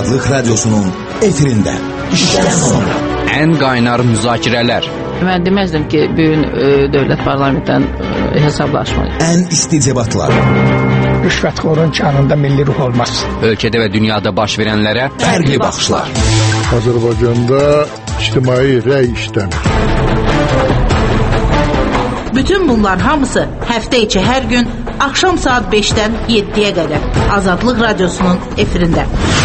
Azadlıq Radyosu'nun efirində işdən sonra. Ən qaynar müzakirələr. Mən deməzdim ki, bugün dövlət parlamentdən hesablaşmalıyıq. Ən isti debatlar. Rüşvətxorun kanında milli ruh olmaz. Ölkədə və dünyada baş verənlərə fərqli baxışlar. Azərbaycanda ictimai rəy işləmir. Bütün bunlar hamısı həftə içi hər gün axşam saat 5-dən 7-yə qədər Azadlıq Radyosu'nun efirində.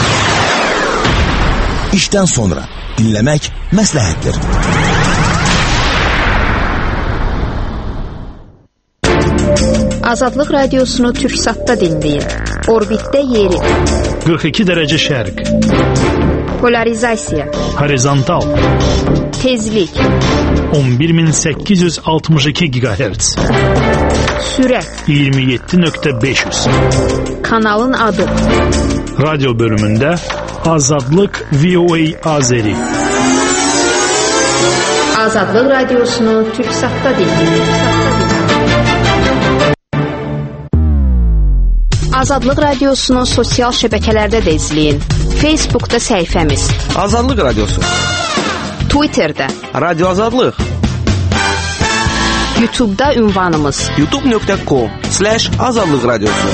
İşdən sonra dinləmək məsləhətdir. Azadlıq Radiosunu Türksat'ta dinləyin. Orbitdə yeri. 42 dərəcə şərq. Polarizasiya. Horizontal. Tezlik. 11862 GHz. Sürət. 27.500. Kanalın adı. Radyo bölümündə Azadlıq VOA Azeri. Azadlıq Radiosunu Türksat'ta dinləyin. Azadlıq Radiosunu sosial şəbəkələrdə də izləyin. Facebook'da səhifəmiz Azadlıq Radiosu, Twitter'da Radyo Azadlıq, YouTube'da ünvanımız youtube.com/Azadlıq Radiosu.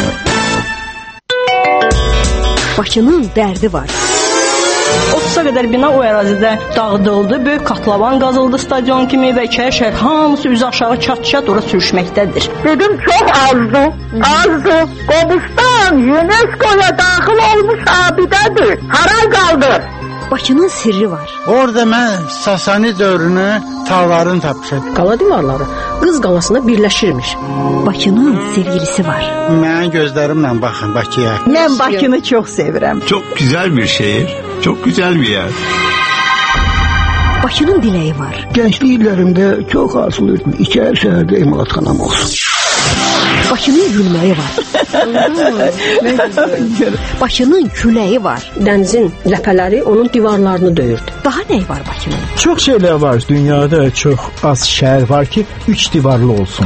Bakının dərdi var. 30'a qədər bina o ərazidə dağıdıldı. Böyük katlavan qazıldı stadion kimi və içəri şəhər hamısı üzü aşağı çat-çat ora sürüşməkdədir. Dedim çox azdı. Qobustan UNESCO'ya daxil olmuş abidədir. Haray qaldı. Bakının sirri var. Orada mən Sasani dövrünü tağlarını tapmışam. Qala divarları Qız qalasına birləşirmiş. Bakının sevgilisi var. Mənim gözlərimlə baxın Bakıya. Mən Bakını çox sevirəm. Çok güzel bir şehir, çok güzel bir yer. Bakının diləyi var. Gənclik illərimdə çox arzulayırdım. İçəri şəhərdə emalatxanam olsun. Bakının gülməyi var. Bakının küləyi var. Dənizin ləpələri onun divarlarını döyürdü. Daha nə var Bakının? Çox şeylər var. Dünyada çox az şəhər var ki, 3 divarlı olsun.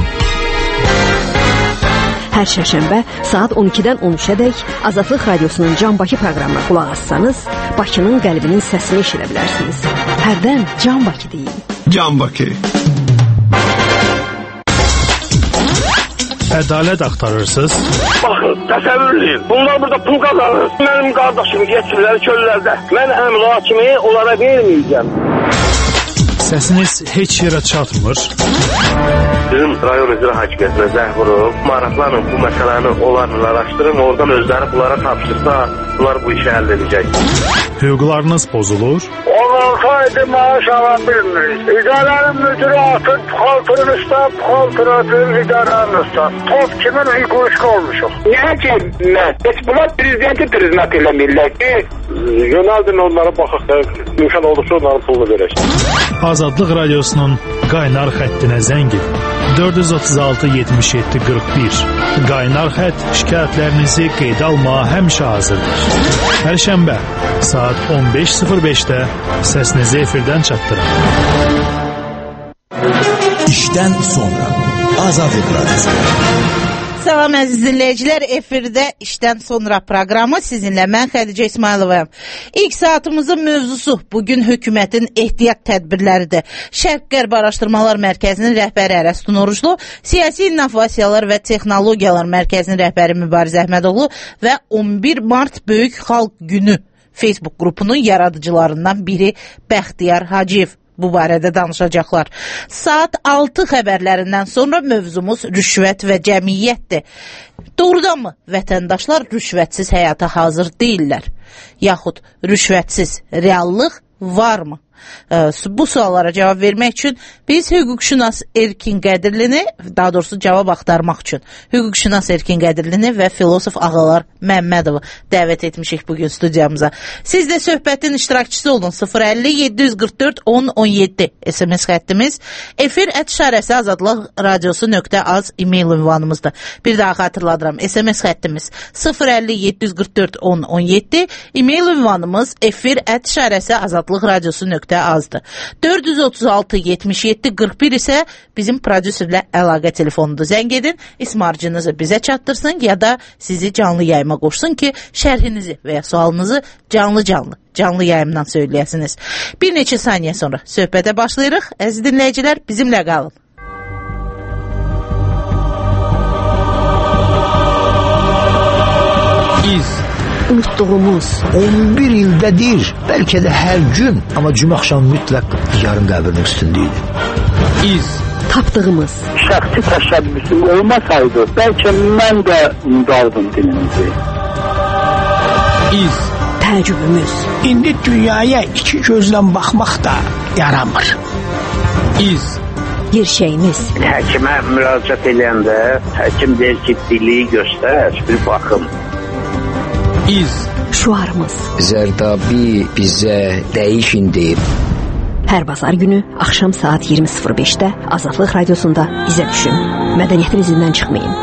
Hər şərşənbə saat 12-dən 13-ədək Azadlıq Radiosunun Can Bakı proqramına qulaq assanız, Bakının qəlbinin səsini eşidə bilərsiniz. Hərdən Can Bakı deyin. Can Bakı. Ədalət axtarırsınız? Baxın, təsəvvür edin. Bunlar burada pul qazanır. Mənim qardaşım yetimlər çöllərdə. Mən əmla kimi onlara verməyəcəm. Səsiniz heç yerə çatmır. Bizim rayon icra hakimiyyətinə zəng vurub, maraqlanın bu məsələni onlarla araşdırın, oradan özləri bunlara tapşırsa, bunlar bu işi həll edəcək. Hüquqlarınız pozulur. 16 aydır maaş ala bilmirik. İdarənin müdürü atır, puxaltırın üstə, puxaltır atır, idarənin üstə. Top kimin hüquq olmuşuq? Niyə ki, heç bunlar prezidenti priznat eləmirlər ki, yönəldin onlara baxaq da, imkan olursa onların pulunu verək. Azadlıq Radiosunun qaynar xəttinə zəng edin. 436-77-41. Qaynar xətt şikayətlərinizi qeydə almağa həmişə hazırdır. Hər şənbə saat 15:05-də səsinizi efirdən çatdırın. İşdən sonra Azadlıq Radiosu. Salam əziz dinləyicilər, efirdə işdən sonra proqramı sizinlə mən Xədicə İsmayılovayam. İlk saatımızın mövzusu bugün hökumətin ehtiyat tədbirləridir. Şərq-Qərb Araşdırmalar Mərkəzinin rəhbəri Ərəstun Oruclu, Siyasi İnnovasiyalar və Texnologiyalar Mərkəzinin rəhbəri Mübariz Əhmədoğlu və 11 Mart Böyük Xalq Günü Facebook qrupunun yaradıcılarından biri Bəxtiyar Hacıyev bu barədə danışacaqlar. Saat 6 xəbərlərindən sonra mövzumuz rüşvət və cəmiyyətdir. Doğrudanmı vətəndaşlar rüşvətsiz həyata hazır deyirlər? Yaxud rüşvətsiz reallıq varmı? Bu suallara cavab vermək üçün biz hüquqşünas Erkin Qədirlini, daha doğrusu cavab axtarmaq üçün hüquqşünas Erkin Qədirlini və filosof Ağalar Məmmədovu dəvət etmişik bugün studiyamıza. Siz də söhbətin iştirakçısı olun. 050-744-1017 SMS xəttimiz, efir@azadlıqradiosu.az e-mail ünvanımızdır. Bir daha xatırladıram, SMS xəttimiz 050-744-1017, e-mail ünvanımız efir@azadlıqradiosu.az azdır. 436-77-41 isə bizim prodüserlə əlaqə telefonudur. Zəng edin, ismarcınızı bizə çatdırsın ya da sizi canlı yayıma qoşsun ki, şərhinizi və ya sualınızı canlı yayımdan söyləyəsiniz. Bir neçə saniyə sonra söhbətə başlayırıq. Əziz dinləyicilər, bizimlə qalın. Unutduğumuz 11 ildədir, bəlkə də hər gün, amma cümə axşamı mütləq yarın qəbrinin üstündəydi. Tapdığımız şəxsi təşəbbüsüm olmasaydı, bəlkə mən də unudardım dilimizi. Təəccübümüz. İndi dünyaya iki gözlə baxmaq da yaramır. Gerçəyimiz. Həkimə müraciət edəndə həkim deyir ki, biliyi göstər, bir baxım. Şuarımız. Zərdabi bizə dəyişin deyib. Hər bazar günü axşam saat 20:05-də Azadlıq Radiosunda bizə düşün. Mədəniyyətin izindən çıxmayın.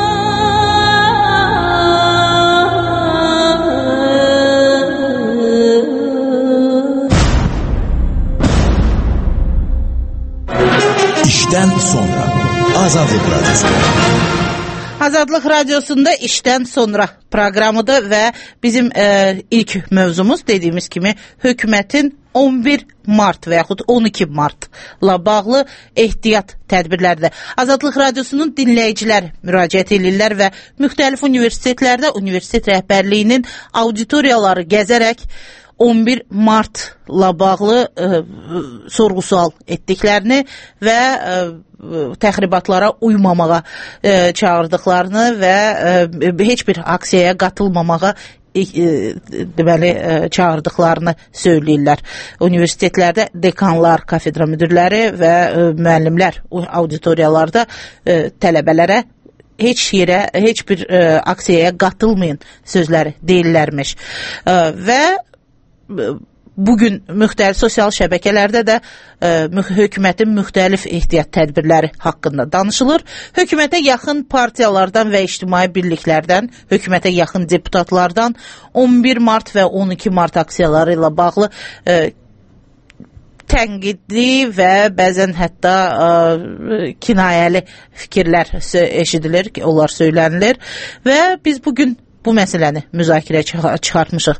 İşdən sonra Azadlıq Radyosu'nda. Azadlıq Radiosunda işdən sonra proqramıdır və bizim ilk mövzumuz dediyimiz kimi hökumətin 11 mart və yaxud 12 martla bağlı ehtiyat tədbirlərdir. Azadlıq Radiosunun dinləyicilər müraciət edirlər və müxtəlif universitetlərdə universitet rəhbərliyinin auditoriyaları gəzərək 11 martla bağlı sorğu-sual etdiklərini və təxribatlara uymamağa çağırdıqlarını və heç bir aksiyaya qatılmamağa deməli çağırdıqlarını söyləyirlər. Universitetlərdə dekanlar, kafedra müdirləri və müəllimlər auditoriyalarda tələbələrə heç yerə, heç bir aksiyaya qatılmayın sözləri deyirlərmiş. Və bugün müxtəlif sosial şəbəkələrdə də hökumətin müxtəlif ehtiyat tədbirləri haqqında danışılır. Hökumətə yaxın partiyalardan və ictimai birliklərdən, hökumətə yaxın deputatlardan 11 mart və 12 mart aksiyaları ilə bağlı tənqidli və bəzən hətta kinayəli fikirlər eşidilir, onlar söylənilir və biz bugün bu məsələni müzakirəyə çıxartmışıq.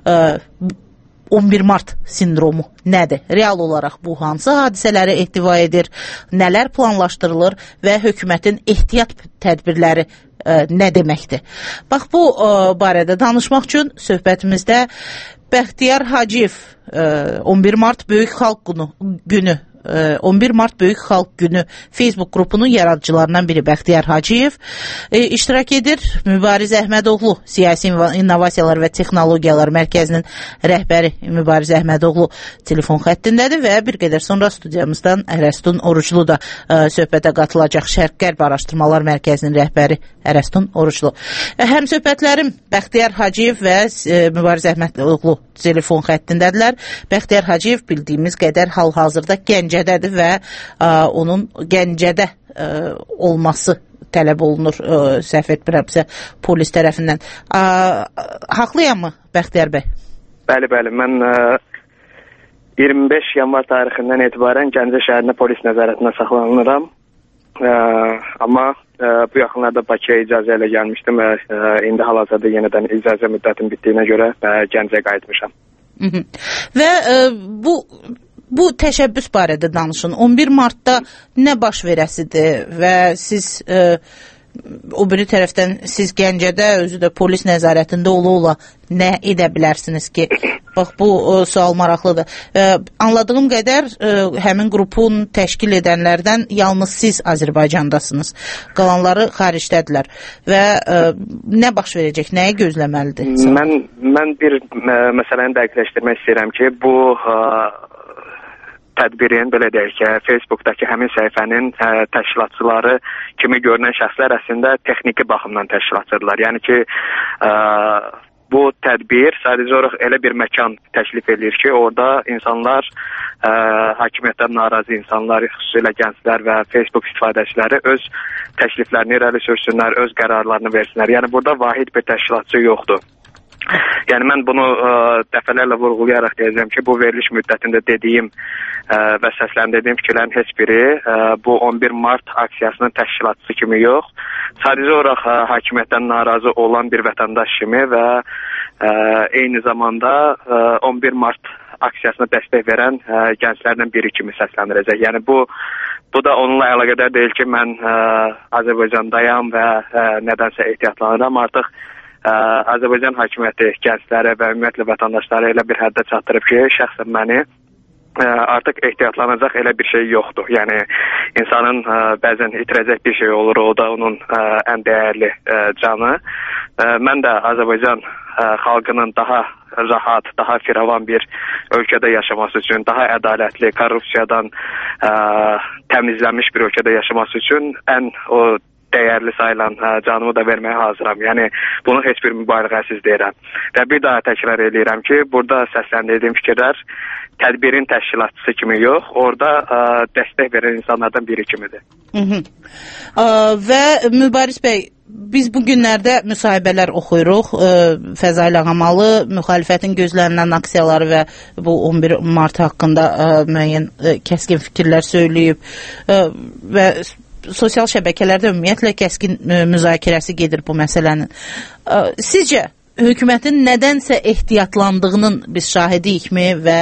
11 mart sindromu nədir? Real olaraq bu hansı hadisələri ehtiva edir? Nələr planlaşdırılır və hökumətin ehtiyat tədbirləri nə deməkdir? Bax, bu barədə danışmaq üçün söhbətimizdə Bəxtiyar Hacıyev 11 mart Böyük Xalq Günü 11 mart Böyük Xalq Günü Facebook qrupunun yaradıcılarından biri Bəxtiyar Hacıyev iştirak edir. Mübariz Əhmədoğlu Siyasi İnnovasiyalar və Texnologiyalar Mərkəzinin rəhbəri Mübariz Əhmədoğlu telefon xəttindədir və bir qədər sonra studiyamızdan Ərəstun Oruclu da söhbətə qatılacaq. Şərq-Qərb Araşdırmalar Mərkəzinin rəhbəri Ərəstun Oruclu. Həm söhbətlərim Bəxtiyar Hacıyev və Mübariz Əhmədoğlu telefon xəttindədirlər. Bəxtiyar Hacıyev bildiyimiz qədər hal-hazırda Gəncədədir və onun Gəncədə olması tələb olunur, səhv etmirəmsə, polis tərəfindən. Haqlıyam mı Bəxtiyar bəy? Bəli, mən 25 yanvar tarixindən etibarən Gəncə şəhərində polis nəzarətində saxlanılıram. Amma bu yaxınlarda Bakıya icazə ilə gəlmişdim və indi hal-hazırda yenidən icazə müddətim bitdiyinə görə Gəncəyə qayıtmışam. Və bu təşəbbüs barədə danışın. 11 martda nə baş verəsidir və siz o biri tərəfdən siz Gəncədə özü də polis nəzarətində ola nə edə bilərsiniz ki? Bax, bu sual maraqlıdır. Anladığım qədər həmin qrupun təşkil edənlərdən yalnız siz Azərbaycandasınız. Qalanları xaricdədirlər. Və nə baş verəcək, nəyə gözləməlidir? Mən bir məsələni dəqiqləşdirmək istəyirəm ki, bu tədbirin, belə deyək ki, Facebookdakı həmin səhifənin təşkilatçıları kimi görünən şəxslər əslində texniki baxımdan təşkilatçıdırlar. Yəni ki, bu tədbir sadəcə olaraq elə bir məkan təklif edir ki, orada insanlar, hakimiyyətdən narazı insanlar, xüsusilə gənclər və Facebook istifadəçiləri öz təkliflərini irəli sürsünlər, öz qərarlarını versinlər. Yəni burada vahid bir təşkilatçı yoxdur. Yəni mən bunu dəfələrlə vurğulayaraq deyəcəm ki, bu veriliş müddətində dediyim və səsləndirdiyim fikirlərin heç biri bu 11 Mart aksiyasının təşkilatçısı kimi yox, sadəcə olaraq hakimiyyətdən narazı olan bir vətəndaş kimi və eyni zamanda 11 Mart aksiyasına dəstək verən gənclərdən biri kimi səsləndirəcək. Yəni bu da onunla əlaqədar deyil ki, mən Azərbaycandayam və nədənsə ehtiyatlanıram. Artıq Azərbaycan hakimiyyəti gəncləri və ümumiyyətlə vətəndaşları elə bir həddə çatdırıb ki, şəxsən məni artıq ehtiyatlanacaq elə bir şey yoxdur. Yəni insanın bəzən itirəcək bir şey olur, o da onun ən dəyərli canı. Mən də Azərbaycan xalqının daha rahat, daha firavan bir ölkədə yaşaması üçün, daha ədalətli, korrupsiyadan təmizlənmiş bir ölkədə yaşaması üçün ən o dəyərli sayılan canımı da verməyə hazıram. Yəni bunu heç bir mübaliğəsiz deyirəm. Və bir daha təkrar edirəm ki, burada səsləndirdiyim fikirlər tədbirin təşkilatçısı kimi yox, orada dəstək verən insanlardan biri kimidir. Və Mübariz bəy, biz bu günlərdə müsahibələr oxuyuruq. Fəzail Ağamalı müxalifətin gözlənilən aksiyaları və bu 11 Mart haqqında müəyyən kəskin fikirlər söyləyib və sosial şəbəkələrdə ümumiyyətlə kəskin müzakirəsi gedir bu məsələnin. Sizcə hökumətin nədənsə ehtiyatlandığının biz şahidiyikmi və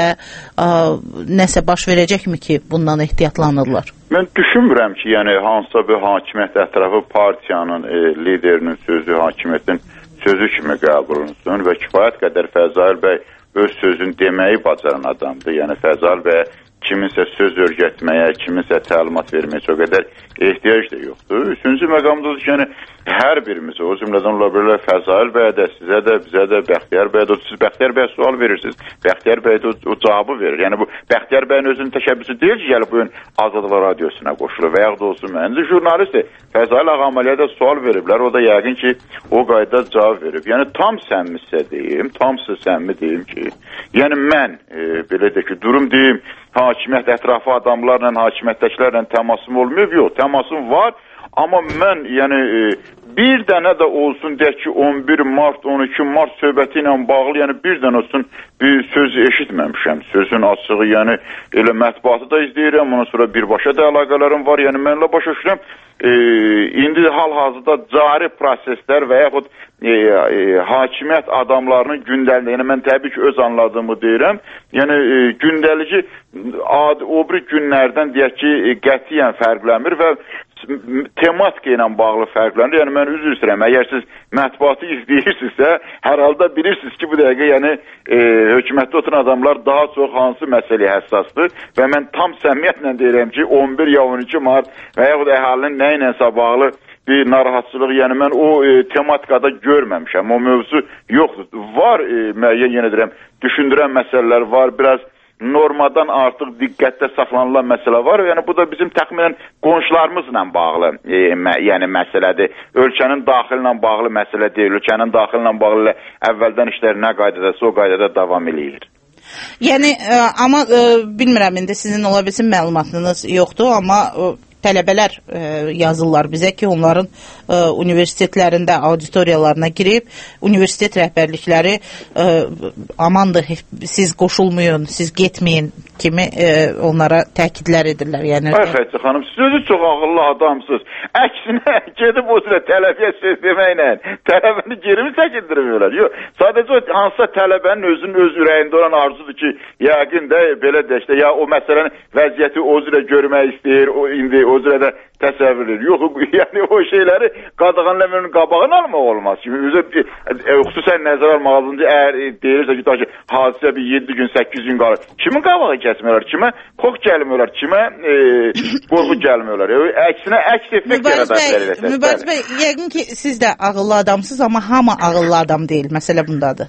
nəsə baş verəcəkmi ki, bundan ehtiyatlanırlar? Mən düşünmürəm ki, yəni hansısa bir hakimiyyət ətrafı partiyanın liderinin sözü hakimiyyətin sözü kimi qəbul olunsun və kifayət qədər Fəzail bəy öz sözünü deməyi bacaran adamdır. Yəni Fəzail bəy kiminsə söz örgətməyə, kiminsə təlimat verməyə çox qədər ehtiyac da yoxdur. Üçüncü məqamdadır ki, yəni hər birimizə, o cümlədən ola bilər Fəzail bəy də, sizə də, bizə də, Bəxtiyar bəy də, siz Bəxtiyar bəyə sual verirsiniz, Bəxtiyar bəy də o cavabı verir. Yəni bu Bəxtiyar bəyin özünün təşəbbüsü deyil ki, gəlib bugün Azadlar Radiosuna qoşulur və yaxud olsun məncə jurnalistdir. Fəzail Ağamalıya da sual veriblər, o da yəqin ki, o qaydada cavab verib. Yəni tam səmimi deyim ki, yəni mən belə də ki, durum deyim, hakimiyyət ətrafı adamlarla, hakimiyyətdəkilərlə təmasım olmayıb, yox, təmasım var, amma mən yəni bir dənə də olsun deyək ki 11 Mart, 12 Mart söhbəti ilə bağlı, yəni bir dənə olsun bir söz eşitməmişəm. Sözün açığı, yəni elə mətbuatı da izləyirəm, ondan sonra birbaşa da əlaqələrim var, yəni mənlə başa düşürəm. İndi hal-hazırda cari proseslər və yaxud hakimiyyət adamlarının gündəliyini, yəni mən təbii ki öz anladığımı deyirəm, yəni gündəlici o bir günlərdən deyək ki qətiyyən fərqlənmir və tematika ilə bağlı fərqlənir. Yəni mən üzr istəyirəm, əgər siz mətbuatı izləyirsinizsə, hər halda bilirsiniz ki, bu dəqiqə yəni hökumətdə oturan adamlar daha çox hansı məsələyə həssasdır və mən tam səmimiyyətlə deyirəm ki, 11 ya 12 Mart və yaxud əhalinin nə ilənsə bağlı bir narahatçılıq, yəni mən o tematikada görməmişəm, o mövzu yoxdur. Var müəyyən, yenə deyirəm, düşündürən məsələlər var, biraz normadan artıq diqqətdə saxlanılan məsələ var. Yəni bu da bizim təxminən qonşularımızla bağlı yəni məsələdir. Ölkənin daxili ilə bağlı məsələ deyil. Ölkənin daxili ilə bağlı əvvəldən işlər nə qaydadasa o qaydada davam eləyir. Yəni amma bilmirəm indi sizin ola bilsin məlumatınız yoxdur, amma tələbələr yazırlar bizə ki, onların universitetlərində auditoriyalarına girib, universitet rəhbərlikləri amandır, siz qoşulmayın, siz getməyin kimi onlara təkidlər edirlər. Yəni Xətti xanım, siz özü çox ağıllı adamsınız. Əksinə gedib o sırada tələbəyə söz deməklə tələbəni geri mi çəkindirmiyorlar? Yox, sadəcə hansısa tələbənin özünün öz ürəyində olan arzudur ki, yəqin də belə də işte, ya o məsələnin vəziyyəti o cürə görmək istəyir, indi o cürə də təsəvvür edir. Yox, yəni o şeyləri qadağanlamanın qabağını almaq olmaz. Xüsusən nəzər almaq alınca əgər deyirsə ki, hadisə bir 7 gün, 8 gün qalır. Kimin qabağı kəsmiyorlar, kimə xox gəlmiyorlar, kimə qorxu gəlmiyorlar. Əksinə əks effekt yaradırlar. Mübariz bəy, yəqin ki siz də ağıllı adamsınız, amma hamı ağıllı adam deyil. Məsələ bundadır.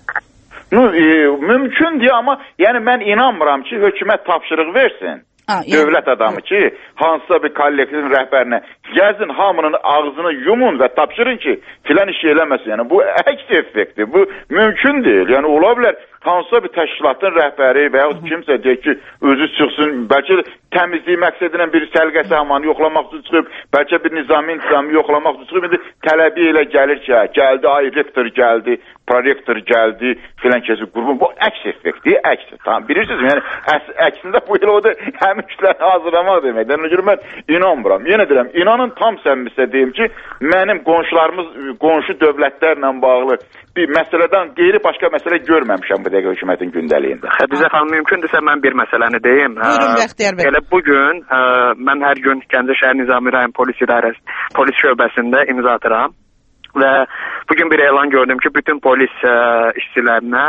Mümkündür, amma yəni mən inanmıram ki, hökumət tapşırıq versin. Dövlət adamı ki, hansısa bir kollektivin rəhbərinə Gəzin hamının ağzını yumun və tapşırın ki, filan iş eləməsin. Yəni bu əks effektdir. Bu mümkün deyil. Yəni ola bilər hansısa bir təşkilatın rəhbəri və yaxud kimsə deyək ki, özü çıxsın, bəlkə təmizlik məqsədinə bir səlqəsi hamanı yoxlamaq üçün çıxıb, bəlkə bir nizami intizamı yoxlamaq üçün çıxıb, indi tələbi elə gəlir ki, gəldi, ay rektor gəldi, prorektor gəldi, filan kəsi qrubu. Bu əks effektdir, əks. Tamam, bilirsiniz, yəni əksində bu elə o da həmin kütlərini hazırlamaq deməkdir. Ona görə mən inanmıram. Yenə deyirəm, inanın tam səmimisə deyim ki, mənim qonşularımız, qonşu dövlətlərlə bağlı bir məsələdən qeyri başqa məsələ görməmişəm bu dəqiqə hökumətin gündəliyində. Xədicə xanım, mümkündürsə mən bir məsələni deyim. Buyurun, Bəxtiyar bəy. Elə bugün mən hər gün Gəncə şəhər Nizami rayon polis şöbəsində imza atıram və bugün bir elan gördüm ki, bütün polis işçilərinə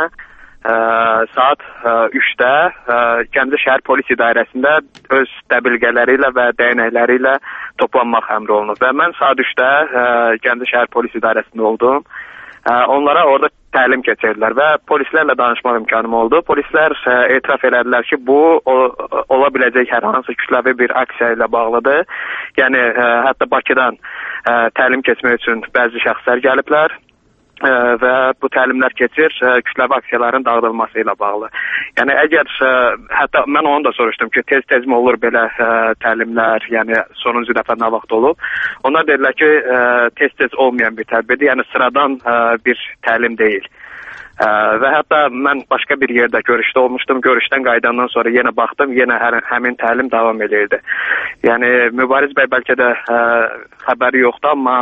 saat 3-də Gəncə şəhər polis idarəsində öz dəbilqələri ilə və dəyənəkləri ilə toplanmaq əmri olunub və mən saat 3-də Gəncə şəhər polis idarəsində oldum. Onlara orada təlim keçirdilər və polislərlə danışmaq imkanım oldu. Polislər etiraf elədilər ki, bu ola biləcək hər hansı kütləvi bir aksiya ilə bağlıdır. Yəni, hətta Bakıdan təlim keçmək üçün bəzi şəxslər gəliblər və bu təlimlər keçir kütləvi aksiyaların dağıdılması ilə bağlı. Yəni, əgər, hətta mən onu da soruşdum ki, tez-tez mi olur belə təlimlər, yəni sonuncu dəfə nə vaxt olub? Onlar dedilər ki, tez-tez olmayan bir tədbirdir, yəni sıradan bir təlim deyil. Və hətta mən başqa bir yerdə görüşdə olmuşdum. Görüşdən qayıdandan sonra yenə baxdım, yenə həmin təlim davam edirdi. Yəni, Mübariz bəy bəlkə də xəbəri yoxdur, amma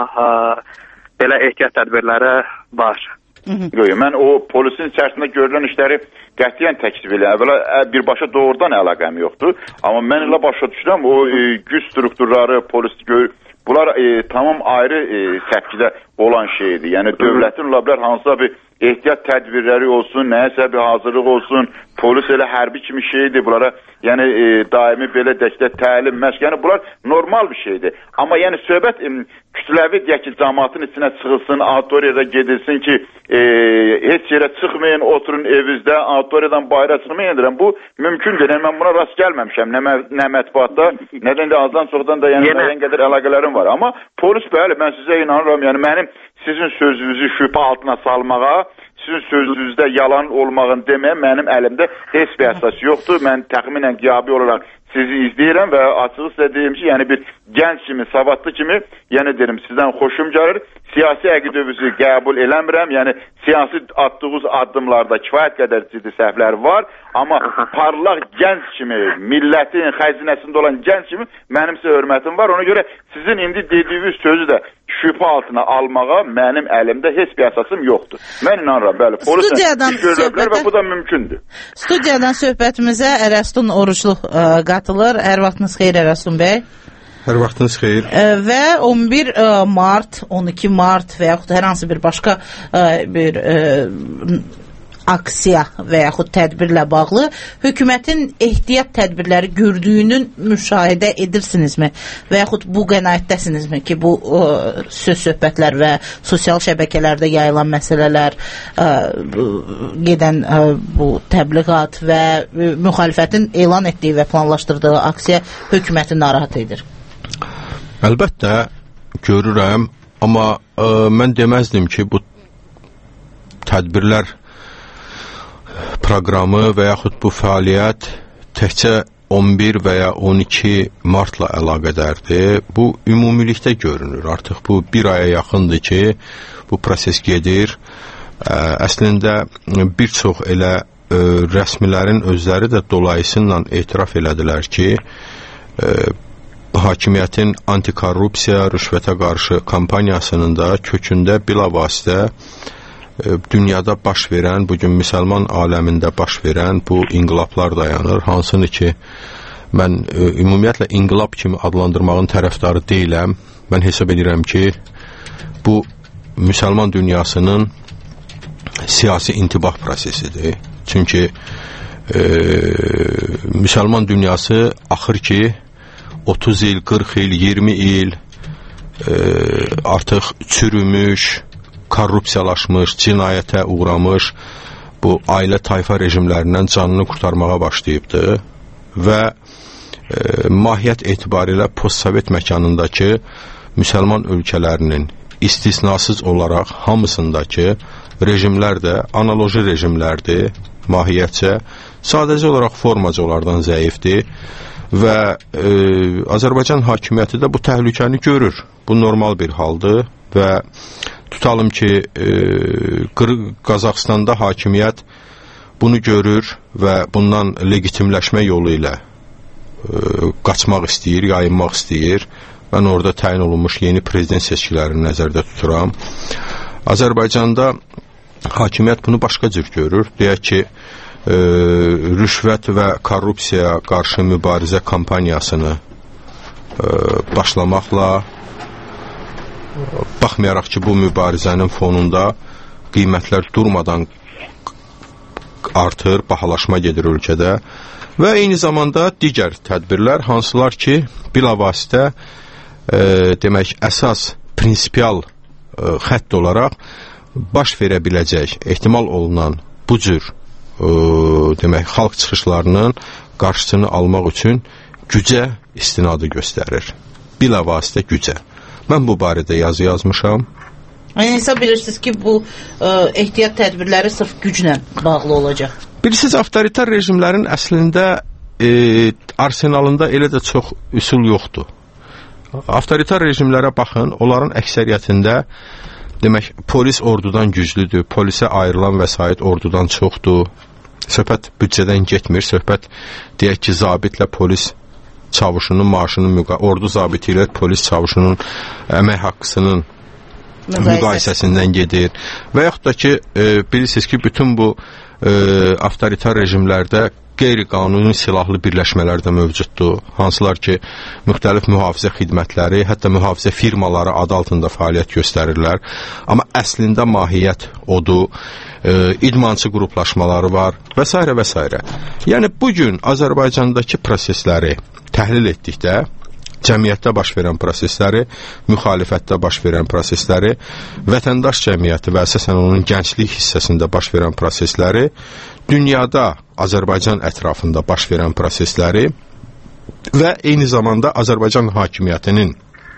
belə ehtiyat tədbirləri var. Yox, mən o polisin içərisində görülən işləri qətiyyən təkzib edirəm. Əvvəla birbaşa doğrudan əlaqəm yoxdur. Amma mən elə başa düşürəm, o güc strukturları, polis bunlar tamam ayrı səpkidə olan şeydir. Yəni dövlətin ola bilər hansısa bir ehtiyat tədbirləri olsun, nəyəsə bir hazırlıq olsun, polis elə hərbi kimi şeydir bunlara. Yəni daimi belə dəstə təlim, məşq, yəni bunlar normal bir şeydir. Amma yəni söhbət kütləvi deyək ki, cəmaatın içinə çıxılsın, auditoriyada gedilsin ki, heç yerə çıxmayın, oturun evinizdə, auditoriyadan bayıra çıxmayın deyirəm. Bu mümkündür. Yəni mən buna rast gəlməmişəm. Nə mətbuatda, nədən də azdan çoxdan da yəni müəyyən qədər əlaqələrim var. Amma polis bəli, mən sizə inanıram. Yəni mənim sizin sözünüzü şübhə altına salmağa, sizin sözünüzdə yalan olmağın deməyə mənim əlimdə heç bir əsas yoxdur. Mən təxminən qiyabi olaraq sizi izləyirəm və açığı sizə deyim ki, yəni bir gənc kimi, savadlı kimi, yəni deyim, sizdən xoşum gəlir. Siyasi əqidəvizi qəbul eləmirəm. Yəni siyasi atdığınız addımlarda kifayət qədər ciddi səhvlər var. Amma parlaq gənc kimi, millətin xəzinəsində olan gənc kimi mənim sizə hörmətim var. Ona görə sizin indi dediyiniz sözü də şübhə altına almağa mənim əlimdə heç bir əsasım yoxdur. Mən inanıram, bəli, polislə iş görüblər və bu da mümkündür. Studiyadan söhbətimizə Ərəstun Oruçlu qatılır. Hər vaxtınız xeyir, Ərəstun bəy. Hər vaxtınız xeyir. Və 11 mart, 12 mart və yaxud hər hansı bir başqa bir aksiya və yaxud tədbirlə bağlı hökumətin ehtiyat tədbirləri gördüyünün müşahidə edirsinizmi? Və yaxud bu qənaətdəsinizmi ki, bu söz-söhbətlər və sosial şəbəkələrdə yayılan məsələlər, gedən bu təbliğat və müxalifətin elan etdiyi və planlaşdırdığı aksiya hökuməti narahat edir? Əlbəttə görürəm, amma mən deməzdim ki, bu tədbirlər proqramı və yaxud bu fəaliyyət təkcə 11 və ya 12 martla əlaqədardır. Bu ümumilikdə görünür. Artıq bu bir aya yaxındır ki, bu proses gedir. Əslində bir çox elə rəsmilərin özləri də dolayısıyla etiraf elədilər ki, hakimiyyətin antikorrupsiya, rüşvətə qarşı kampaniyasının da kökündə bilavasitə dünyada baş verən, bugün müsəlman aləmində baş verən bu inqilablar dayanır. Hansını ki, mən ümumiyyətlə inqilab kimi adlandırmağın tərəfdarı deyiləm. Mən hesab edirəm ki, bu müsəlman dünyasının siyasi intibah prosesidir. Çünki müsəlman dünyası axır ki 30 il, 40 il, 20 il artıq çürümüş, korrupsiyalaşmış, cinayətə uğramış bu ailə tayfa rejimlərindən canını qurtarmağa başlayıbdır və mahiyyət etibarilə postsovet məkanındakı müsəlman ölkələrinin istisnasız olaraq hamısındakı rejimlər də analoji rejimlərdir, mahiyyətcə, sadəcə olaraq formacalardan zəifdir və Azərbaycan hakimiyyəti də bu təhlükəni görür. Bu normal bir haldır və tutalım ki, Qazaxstanda hakimiyyət bunu görür və bundan legitimləşmə yolu ilə qaçmaq istəyir, yayınmaq istəyir. Mən orada təyin olunmuş yeni prezident seçkilərini nəzərdə tuturam. Azərbaycanda hakimiyyət bunu başqa cür görür. Deyək ki, rüşvət və korrupsiya qarşı mübarizə kampaniyasını başlamaqla, baxmayaraq ki, bu mübarizənin fonunda qiymətlər durmadan artır, bahalaşma gedir ölkədə və eyni zamanda digər tədbirlər, hansılar ki, bilavasitə demək, əsas prinsipial xətt olaraq baş verə biləcək, ehtimal olunan bu cür demək, xalq çıxışlarının qarşısını almaq üçün gücə istinadı göstərir. Bilavasitə gücə. Mən bu barədə yazı yazmışam. Yəni hesab bilirsiniz ki, bu ehtiyat tədbirləri sırf güclə bağlı olacaq? Bilirsiniz, avtoritar rejimlərin əslində arsenalında elə də çox üsul yoxdur. Avtoritar rejimlərə baxın, onların əksəriyyətində demək, polis ordudan güclüdür, polisə ayrılan vəsait ordudan çoxdur. Söhbət büdcədən getmir, söhbət deyək ki, zabitlə polis çavuşunun maaşının, ordu zabiti ilə polis çavuşunun əmək haqqısının müqayisəsindən gedir. Və yaxud da ki, bilirsiniz ki, bütün bu avtoritar rejimlərdə qeyri-qanuni silahlı birləşmələr də mövcuddur. Hansılar ki, müxtəlif mühafizə xidmətləri, hətta mühafizə firmaları adı altında fəaliyyət göstərirlər. Amma əslində mahiyyət odur, idmançı qruplaşmaları var və s. və s. Yəni, bugün Azərbaycandakı prosesləri təhlil etdikdə, cəmiyyətdə baş verən prosesləri, müxalifətdə baş verən prosesləri, vətəndaş cəmiyyəti və əsasən onun gənclik hissəsində baş verən prosesləri, dünyada Azərbaycan ətrafında baş verən prosesləri və eyni zamanda Azərbaycan hakimiyyətinin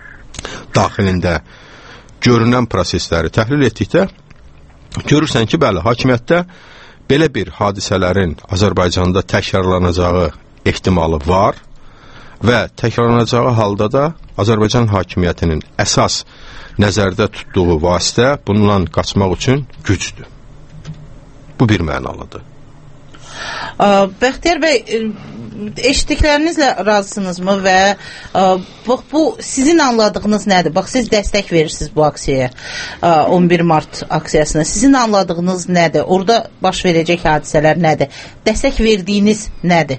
daxilində görünən prosesləri təhlil etdikdə, görürsən ki, bəli, hakimiyyətdə belə bir hadisələrin Azərbaycanda təkrarlanacağı ehtimalı var və təkrarlanacağı halda da Azərbaycan hakimiyyətinin əsas nəzərdə tutduğu vasitə bundan qaçmaq üçün gücdür. Bu bir mənalıdır. Bəxtiyar bəy, eşitdiklərinizlə razısınızmı və bax, bu sizin anladığınız nədir? Bax, siz dəstək verirsiniz bu aksiyaya, 11 Mart aksiyasına. Sizin anladığınız nədir? Orada baş verəcək hadisələr nədir? Dəstək verdiyiniz nədir?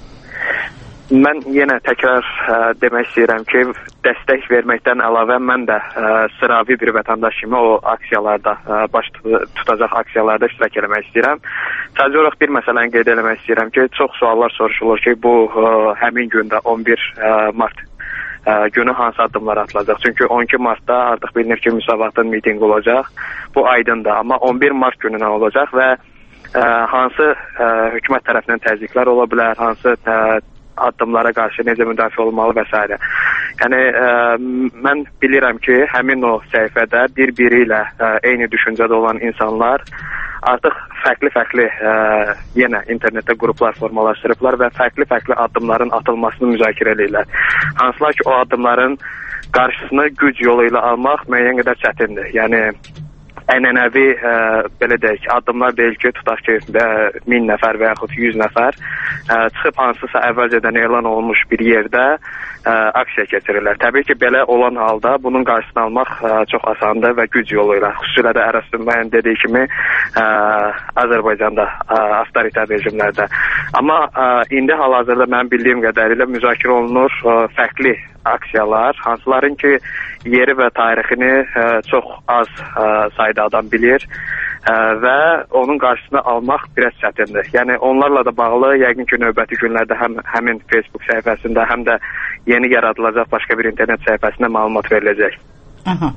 Mən yenə təkrar demək istəyirəm ki, dəstək verməkdən əlavə mən də sıravi bir vətəndaş kimi o aksiyalarda, baş tutacaq aksiyalarda iştirak eləmək istəyirəm. Sadəcə olaraq bir məsələni qeyd eləmək istəyirəm ki, çox suallar soruşulur ki, bu həmin gündə 11 Mart günü hansı addımlar atılacaq? Çünki 12 Martda artıq bilinir ki, Müsavatın mitinqi olacaq. Bu aydındır, amma 11 Mart gününə olacaq və hansı hökumət tərəfindən təzyiqlər ola bilər, hansı addımlara qarşı necə müdafiə olmalı və s. Yəni, mən bilirəm ki, həmin o səhifədə bir-biri ilə eyni düşüncədə olan insanlar artıq fərqli-fərqli yenə internetdə qruplar formalaşdırıblar və fərqli-fərqli addımların atılmasını müzakirə edirlər. Hansılar ki, o addımların qarşısını güc yolu ilə almaq müəyyən qədər çətindir. Yəni, ənənəvi, belə deyək, addımlar deyil ki, tutaq ki, 1000 nəfər və yaxud 100 nəfər çıxıb hansısa əvvəlcədən elan olunmuş bir yerdə aksiya keçirirlər. Təbii ki, belə olan halda bunun qarşısını almaq çox asandır və güc yolu ilə. Xüsusilə də Ərəstun bəyin dediyi kimi Azərbaycanda, avtoritar rejimlərdə. Amma indi hal-hazırda mənim bildiyim qədərilə müzakirə olunur fərqli aksiyalar, hansıların ki, yeri və tarixini çox az sayda adam bilir və onun qarşısını almaq biraz çətindir. Yəni, onlarla da bağlı yəqin ki, növbəti günlərdə həmin Facebook səhifəsində, həm də yeni yaradılacaq başqa bir internet səhifəsində məlumat veriləcək. Aha.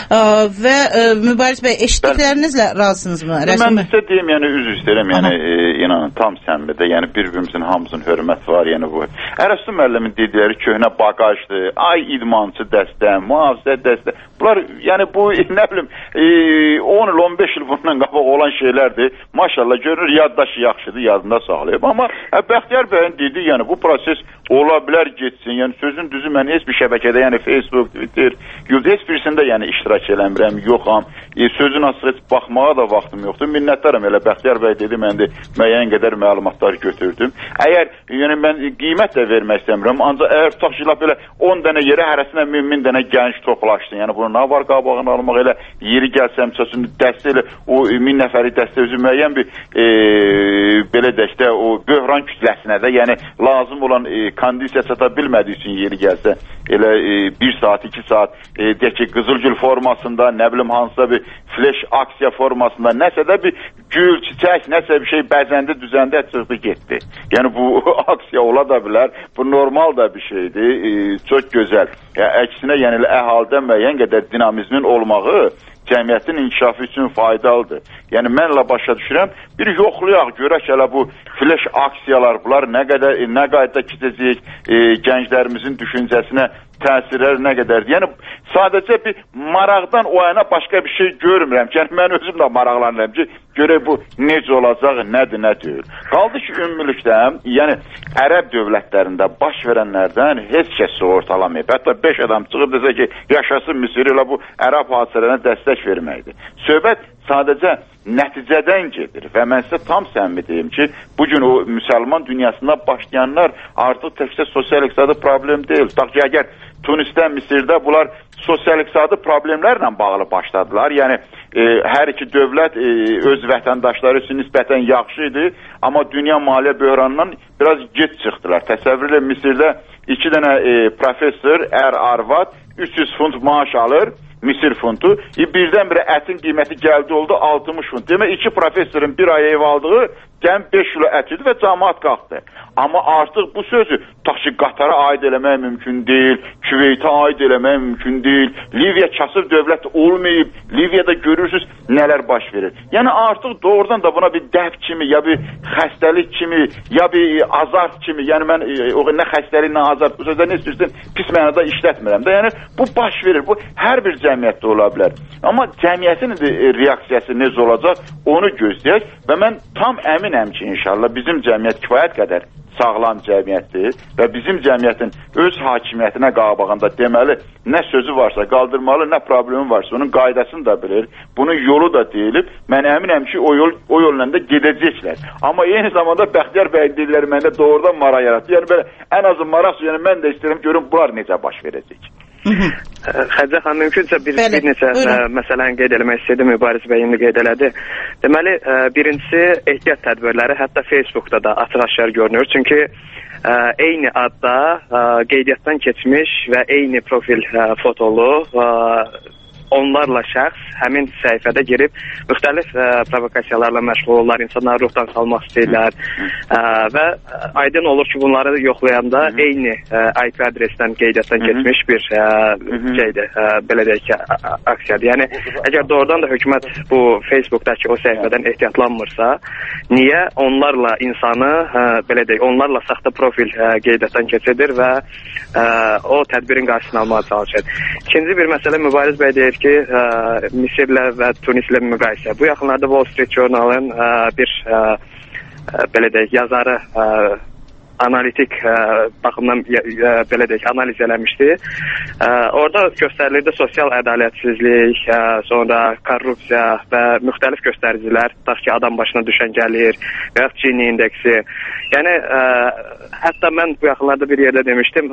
Və Mübariz bəy, eşitdiklərinizlə razısınızmı? Mən sizə deyim, yəni üzr istəyirəm, yəni inanın tam səmimidə, yəni bir-birimizin hamımızın hörməti var, yəni bu. Ərəstu müəllimin dedikləri köhnə bagajdır, ay idmançı dəstə, mühafizə dəstə. Bunlar yəni bu nə bilim 10 il 15 il bundan qabaq olan şeylərdir. Maşallah görünür yaddaşı yaxşıdır, yadında saxlayıb. Amma Bəxtiyar bəyin dediyi, yəni bu proses ola bilər getsin. Yəni sözün düzü mən heç bir şəbəkədə, yəni Facebook, Twitter, heç birisində yəni iştirak eləmirəm, yoxam. Sözün açıq baxmağa da vaxtım yoxdur. Minnətdaram, elə Bəxtiyar bəy dedi, mən də müəyyən qədər məlumatlar götürdüm. Əgər yəni mən qiymət də vermək istəmirəm, ancaq əgər tutaq ki, belə 10 dənə yerə hərəsinə 1000 dənə gənc toplaşsın. Yəni bunu nə var qabağını almaq, elə yeri gəlsəm sözünü dəstə elə o 1000 nəfəri dəstə özü müəyyən bir belə də işte o böhran kütləsinə də yəni lazım olan kondisiya çata bilmədiyi üçün yeri gəlsə elə 1 saat, 2 saat deyək ki, Qızılgül formasında, nə bilim hansısa bir flash aksiya formasında, nəsə də bir gül, çiçək, nəsə bir şey bəzəndi, düzəndi, çıxdı, getdi. Yəni bu aksiya ola da bilər, bu normal da bir şeydir, çox gözəl. Əksinə, yəni əhalidə müəyyən qədər dinamizmin olmağı cəmiyyətin inkişafı üçün faydalıdır. Yəni mənlə başa düşürəm, bir yoxlayaq, görək hələ bu flash aksiyalar, bunlar nə qayda keçəcək, gənclərimizin düşüncəsinə təsirləri nə qədərdir. Yəni sadəcə bir maraqdan o yana başqa bir şey görmürəm. Yəni mən özüm də maraqlanıram ki, görək bu necə olacaq, nədir, nə deyil. Qaldı ki, ümumilikdə, yəni ərəb dövlətlərində baş verənlərdən heç kəs ortalamayıb. Hətta 5 adam çıxıb desə ki, yaşasın Misir ilə bu ərəb hadisələrinə dəstək verməkdir. Söhbət sadəcə nəticədən gedir və mən sizə tam səmimi deyim ki, bugün o müsəlman dünyasında başlayanlar artıq təkcə sosial-iqtisadi problem deyil. Tutaq ki, əgər Tunisdə, Misirdə bunlar sosial-iqtisadi problemlərlə bağlı başladılar. Yəni hər iki dövlət öz vətəndaşları üçün nisbətən yaxşı idi, amma dünya maliyyə böhranından biraz geç çıxdılar. Təsəvvür edin, Misirdə 2 dənə professor, arvad 300 funt maaş alır. Misir funtu. Birdən-birə ətin qiyməti gəldi oldu 60 funt. Demək 2 professorun bir ay ev aldığı cəm 5 kilo ət idi və cəmaət qalxdı. Amma artıq bu sözü tutaq ki, Qatara aid eləmək mümkün deyil, Küveytə aid eləmək mümkün deyil, Liviya kasıb dövlət olmayıb, Liviyada görürsünüz nələr baş verir. Yəni artıq doğrudan da buna bir dəf kimi, ya bir xəstəlik kimi, ya bir azart kimi, yəni mən nə xəstəlik, nə azart, bu sözdə nə istəyirsin, pis mənada işlətmirəm də. Yəni bu baş verir, bu hər bir cəmiyyətdə ola bilər. Amma cəmiyyətin reaksiyası necə olacaq, onu gözləyək və mən tam əminəm ki, inşallah bizim cəmiyyət kifayət qədər sağlam cəmiyyətdir və bizim cəmiyyətin öz hakimiyyətinə qabağında deməli, nə sözü varsa qaldırmalı, nə problemi varsa onun qaydasını da bilir, bunun yolu da deyilib, mən əminəm ki, o yolla da gedəcəklər. Amma eyni zamanda Bəxtiyar bəy dedikləri məndə doğrudan maraq yaratdı. Yəni belə ən azı maraq, yəni mən də istəyirəm görüm bunlar necə baş verəcək. Xədicə xanım, mümkünsə bir neçə məsələni qeyd eləmək istəyirdi, Mübariz bəy indi qeyd elədi. Deməli, birincisi ehtiyat tədbirləri hətta Facebookda da açıq-aşkar görünür. Çünki eyni adda qeydiyyatdan keçmiş və eyni profil fotolu onlarla şəxs həmin səhifədə girib müxtəlif provokasiyalarla məşğul olurlar, insanları ruhdan salmaq istəyirlər və aydın olur ki, bunları yoxlayanda eyni IP adresdən qeydiyyatdan keçmiş bir şeydir, belə deyək ki, aksiyadır. Yəni, əgər doğrudan da hökumət bu Facebookdakı o səhifədən ehtiyatlanmırsa, niyə onlarla insanı, belə deyək, onlarla saxta profil qeydiyyatdan keçirir və o tədbirin qarşısını almağa çalışır. İkinci bir məsələ, Mübariz bəy deyir ki, Misirlə və Tunislə müqayisə. Bu yaxınlarda Wall Street Journal'ın bir belə deyək, yazarı analitik baxımdan belə deyək, analiz eləmişdi. Orada göstərilirdi sosial ədalətsizlik, sonra korrupsiya və müxtəlif göstəricilər, tutaq ki, adam başına düşən gəlir və ya Gini indeksi. Yəni, hətta mən bu yaxınlarda bir yerdə demişdim,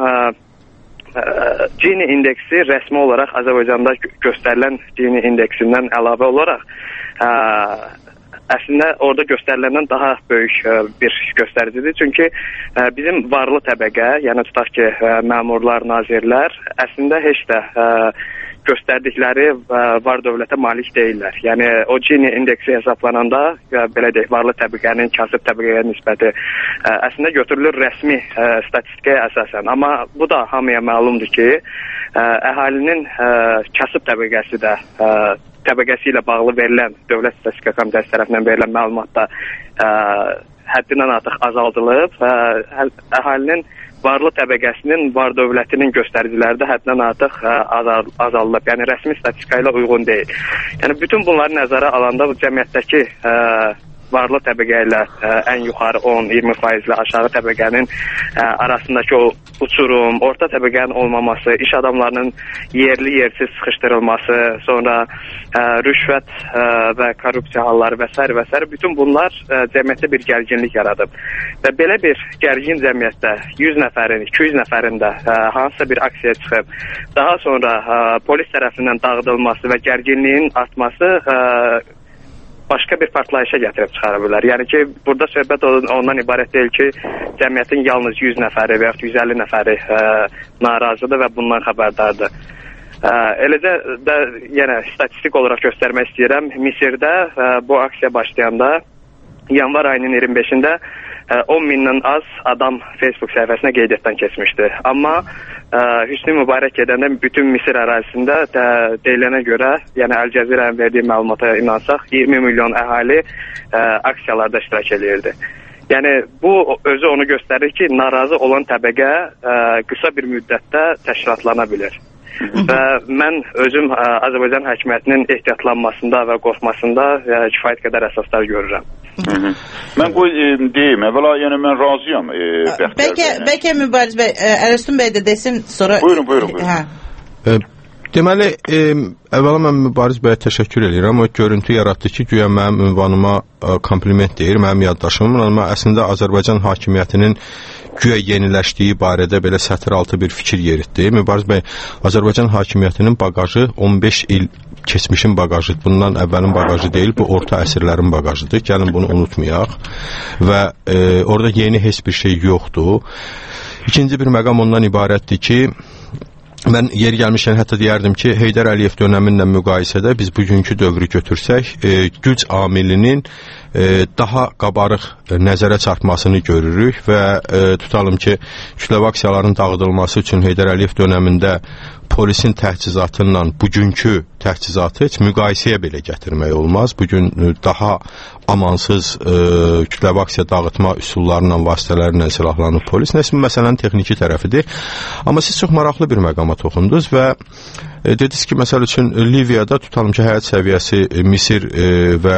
Gini indeksi rəsmi olaraq Azərbaycanda göstərilən Gini indeksindən əlavə olaraq əslində orada göstəriləndən daha böyük bir göstəricidir. Çünki bizim varlı təbəqə, yəni tutaq ki, məmurlar, nazirlər əslində heç də göstərdikləri var dövlətə malik deyirlər. Yəni o Gini indeksi hesablananda belə deyək, varlı təbəqənin kasıb təbəqəyə nisbəti əslində götürülür rəsmi statistikaya əsasən. Amma bu da hamıya məlumdur ki, əhalinin kasıb təbəqəsi də təbəqəsi ilə bağlı verilən Dövlət Statistika Komitəsi tərəfindən verilən məlumatda həddindən artıq azaldılıb. Əhalinin varlı təbəqəsinin, var dövlətinin göstəriciləri də həddindən artıq azaldılıb. Yəni rəsmi statistika ilə uyğun deyil. Yəni bütün bunları nəzərə alanda bu cəmiyyətdəki varlı təbəqə ilə ən yuxarı 10-20% aşağı təbəqənin arasındakı o uçurum, orta təbəqənin olmaması, iş adamlarının yerli-yersiz sıxışdırılması, sonra rüşvət və korrupsiya halları və s. bütün bunlar cəmiyyətdə bir gərginlik yaradıb. Və belə bir gərgin cəmiyyətdə 100 nəfərin, 200 nəfərin də hansısa bir aksiyaya çıxıb, daha sonra polis tərəfindən dağıdılması və gərginliyin artması başqa bir partlayışa gətirib çıxara bilər. Yəni ki, burada söhbət ondan ibarət deyil ki, cəmiyyətin yalnız 100 nəfəri və yaxud 150 nəfəri narazıdır və bundan xəbərdardır. Eləcə də yenə statistik olaraq göstərmək istəyirəm. Misirdə bu aksiya başlayanda yanvar ayının 25-də 10 mindən az adam Facebook səhifəsinə qeydiyyatdan keçmişdi. Amma Hüsnü Mübarək gedəndə bütün Misir ərazisində deyilənə görə, yəni Əl Cəzirənin verdiyi məlumata inansaq, 20 milyon əhali aksiyalarda iştirak edirdi. Yəni bu özü onu göstərir ki, narazı olan təbəqə qısa bir müddətdə təşkilatlana bilir. Və mən özüm Azərbaycan hakimiyyətinin ehtiyatlanmasında və qorxmasında kifayət qədər əsaslar görürəm. Mən bu deyim, əvvəla yəni mən razıyam. Bəlkə Mübariz bəy, Əlüstün bəy də desin, sonra... Buyurun. Deməli, əvvəla mən Mübariz bəyə təşəkkür edirəm. O görüntü yaratdı ki, güya mənim ünvanıma kompliment deyir, mənim yaddaşım. Amma əslində Azərbaycan hakimiyyətinin güya yeniləşdiyi barədə belə sətir altı bir fikir yeritdi. Mübariz bəy, Azərbaycan hakimiyyətinin baqajı 15 il keçmişin baqajı, bundan əvvəlin baqajı deyil, bu orta əsrlərin baqajıdır. Gəlin bunu unutmayaq. Və orada yeni heç bir şey yoxdur. İkinci bir məqam ondan ibarətdir ki, mən yeri gəlmişkən hətta deyərdim ki, Heydər Əliyev dönəminlə müqayisədə biz bugünkü dövrü götürsək, güc amilinin daha qabarıq nəzərə çarpmasını görürük və tutalım ki, kütləvi aksiyaların dağıdılması üçün Heydər Əliyev dönəmində polisin təchizatı ilə bugünkü təchizatı heç müqayisəyə belə gətirmək olmaz. Bugün daha amansız kütləvi aksiya dağıtma üsullarla, vasitələrlə silahlanıb polis. Nəsə məsələnin texniki tərəfidir. Amma siz çox maraqlı bir məqama toxundunuz və dediniz ki, məsəl üçün Liviyada tutalım ki, həyat səviyyəsi Misir və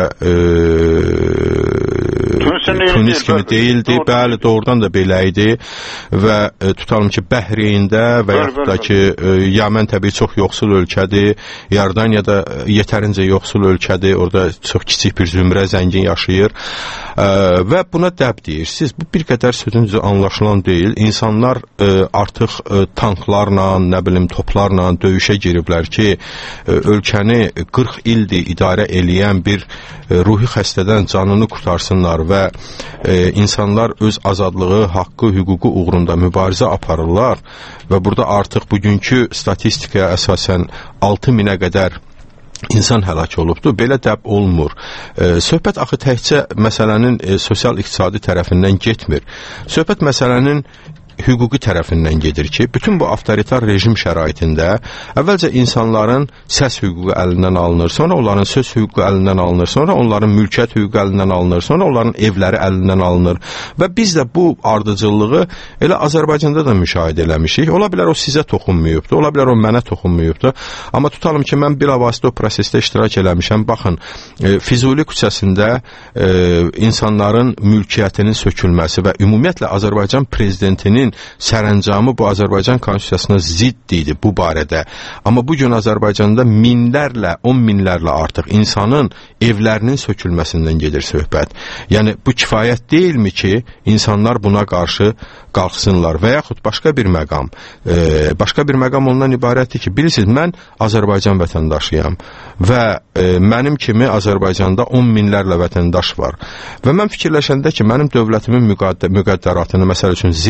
Tunis kimi deyildi. Bəli, doğrudan da belə idi və tutalım ki, Bəhreyndə və yaxud da ki, Yəmən təbii çox yoxsul ölkədir, Yardaniyada yetərincə yoxsul ölkədir, orada çox kiçik bir zümrə zəngin yaşayır və buna dəb deyirsiniz. Bu bir qədər sözüncə anlaşılan deyil. İnsanlar artıq tanklarla, nə bilim, toplarla döyüşə giriblər ki, ölkəni 40 ildir idarə eləyən bir ruhi xəstədən canını qurtarsınlar və insanlar öz azadlığı, haqqı, hüququ uğrunda mübarizə aparırlar və burada artıq bugünkü statistikaya əsasən 6000-ə qədər insan həlak olubdur. Belə dəb olmur. Söhbət axı təkcə məsələnin sosial-iqtisadi tərəfindən getmir. Söhbət məsələnin hüquqi tərəfindən gedir ki, bütün bu avtoritar rejim şəraitində əvvəlcə insanların səs hüququ əlindən alınır, sonra onların söz hüququ əlindən alınır, sonra onların mülkiyyət hüququ əlindən alınır, sonra onların evləri əlindən alınır və biz də bu ardıcıllığı elə Azərbaycanda da müşahidə eləmişik. Ola bilər o sizə toxunmayıbdır, ola bilər o mənə toxunmayıbdır, amma tutalım ki, mən bilavasitə o prosesdə iştirak eləmişəm. Baxın, Füzuli küçəsində insanların mülkiyyətinin sökülməsi və ümumiyyətlə Azərbaycan prezidentinin sərəncamı bu Azərbaycan konstitusiyasına zidd idi bu barədə. Amma bugün Azərbaycanda minlərlə, 10 minlərlə artıq insanın evlərinin sökülməsindən gedir söhbət. Yəni, bu kifayət deyilmi ki, insanlar buna qarşı qalxsınlar və yaxud başqa bir məqam. Başqa bir məqam ondan ibarətdir ki, bilirsiniz, mən Azərbaycan vətəndaşıyam və mənim kimi Azərbaycanda 10 minlərlə vətəndaş var. Və mən fikirləşəndə ki, mənim dövlətimin müqəddəratını, məsəl üçün Ziya Məmmədov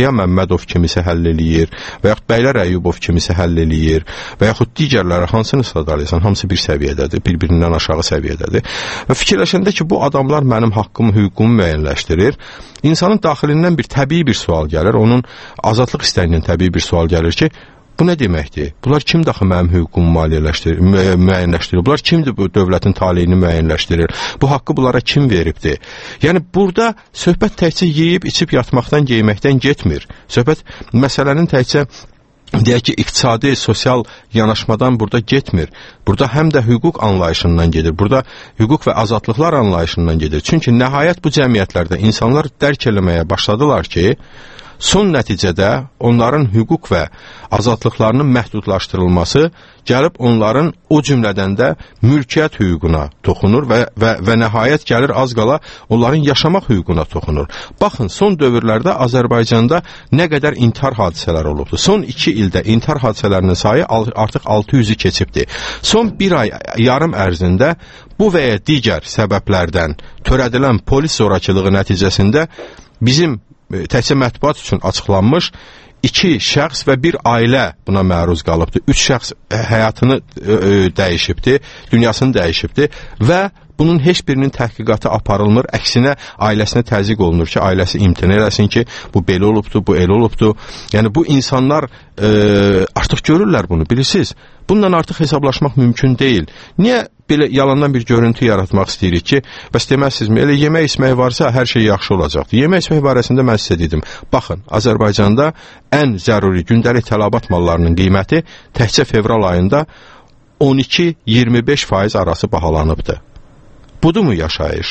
Məmmədov kimisə həll eləyir və yaxud Bəylər Əyyubov kimisə həll eləyir və yaxud digərləri hansını sadalayırsan, hamısı bir səviyyədədir, bir-birindən aşağı səviyyədədir. Və fikirləşəndə ki, bu adamlar mənim haqqımı, hüququmu müəyyənləşdirir, insanın daxilindən bir təbii bir sual gəlir, onun azadlıq istəyindən təbii bir sual gəlir ki, bu nə deməkdir? Bunlar kimdir axı mənim hüququmu müəyyənləşdirir? Bunlar kimdir bu dövlətin taleyini müəyyənləşdirir? Bu haqqı bunlara kim veribdir? Yəni, burada söhbət təkcə yeyib, içib, yatmaqdan, yeyməkdən getmir. Söhbət məsələnin təkcə deyək ki, iqtisadi, sosial yanaşmadan burada getmir. Burada həm də hüquq anlayışından gedir. Burada hüquq və azadlıqlar anlayışından gedir. Çünki nəhayət bu cəmiyyətlərdə insanlar dərk eləməyə başladılar ki, son nəticədə onların hüquq və azadlıqlarının məhdudlaşdırılması gəlib onların o cümlədən də mülkiyyət hüququna toxunur və nəhayət gəlir az qala onların yaşamaq hüququna toxunur. Baxın, son dövrlərdə Azərbaycanda nə qədər intihar hadisələri olubdur. Son 2 ildə intihar hadisələrinin sayı artıq 600-ü keçibdir. Son 1 ay yarım ərzində bu və ya digər səbəblərdən törədilən polis zorakılığı nəticəsində bizim təkcə mətbuat üçün açıqlanmış 2 şəxs və 1 ailə buna məruz qalıbdır. 3 şəxs həyatını dəyişibdir, dünyasını dəyişibdir və bunun heç birinin təhqiqatı aparılmır. Əksinə ailəsinə təzyiq olunur ki, ailəsi imtina eləsin ki, bu belə olubdur, bu elə olubdur. Yəni bu insanlar artıq görürlər bunu, bilirsiniz. Bununla artıq hesablaşmaq mümkün deyil. Niyə belə yalandan bir görüntü yaratmaq istəyirik ki, bəs deməzsizmi, elə yemək içmək varsa hər şey yaxşı olacaqdır. Yemək içmək barəsində mən sizə dedim. Baxın, Azərbaycanda ən zəruri gündəlik tələbat mallarının qiyməti təkcə fevral ayında 12-25% arası bahalanıbdır. Budurmu yaşayış?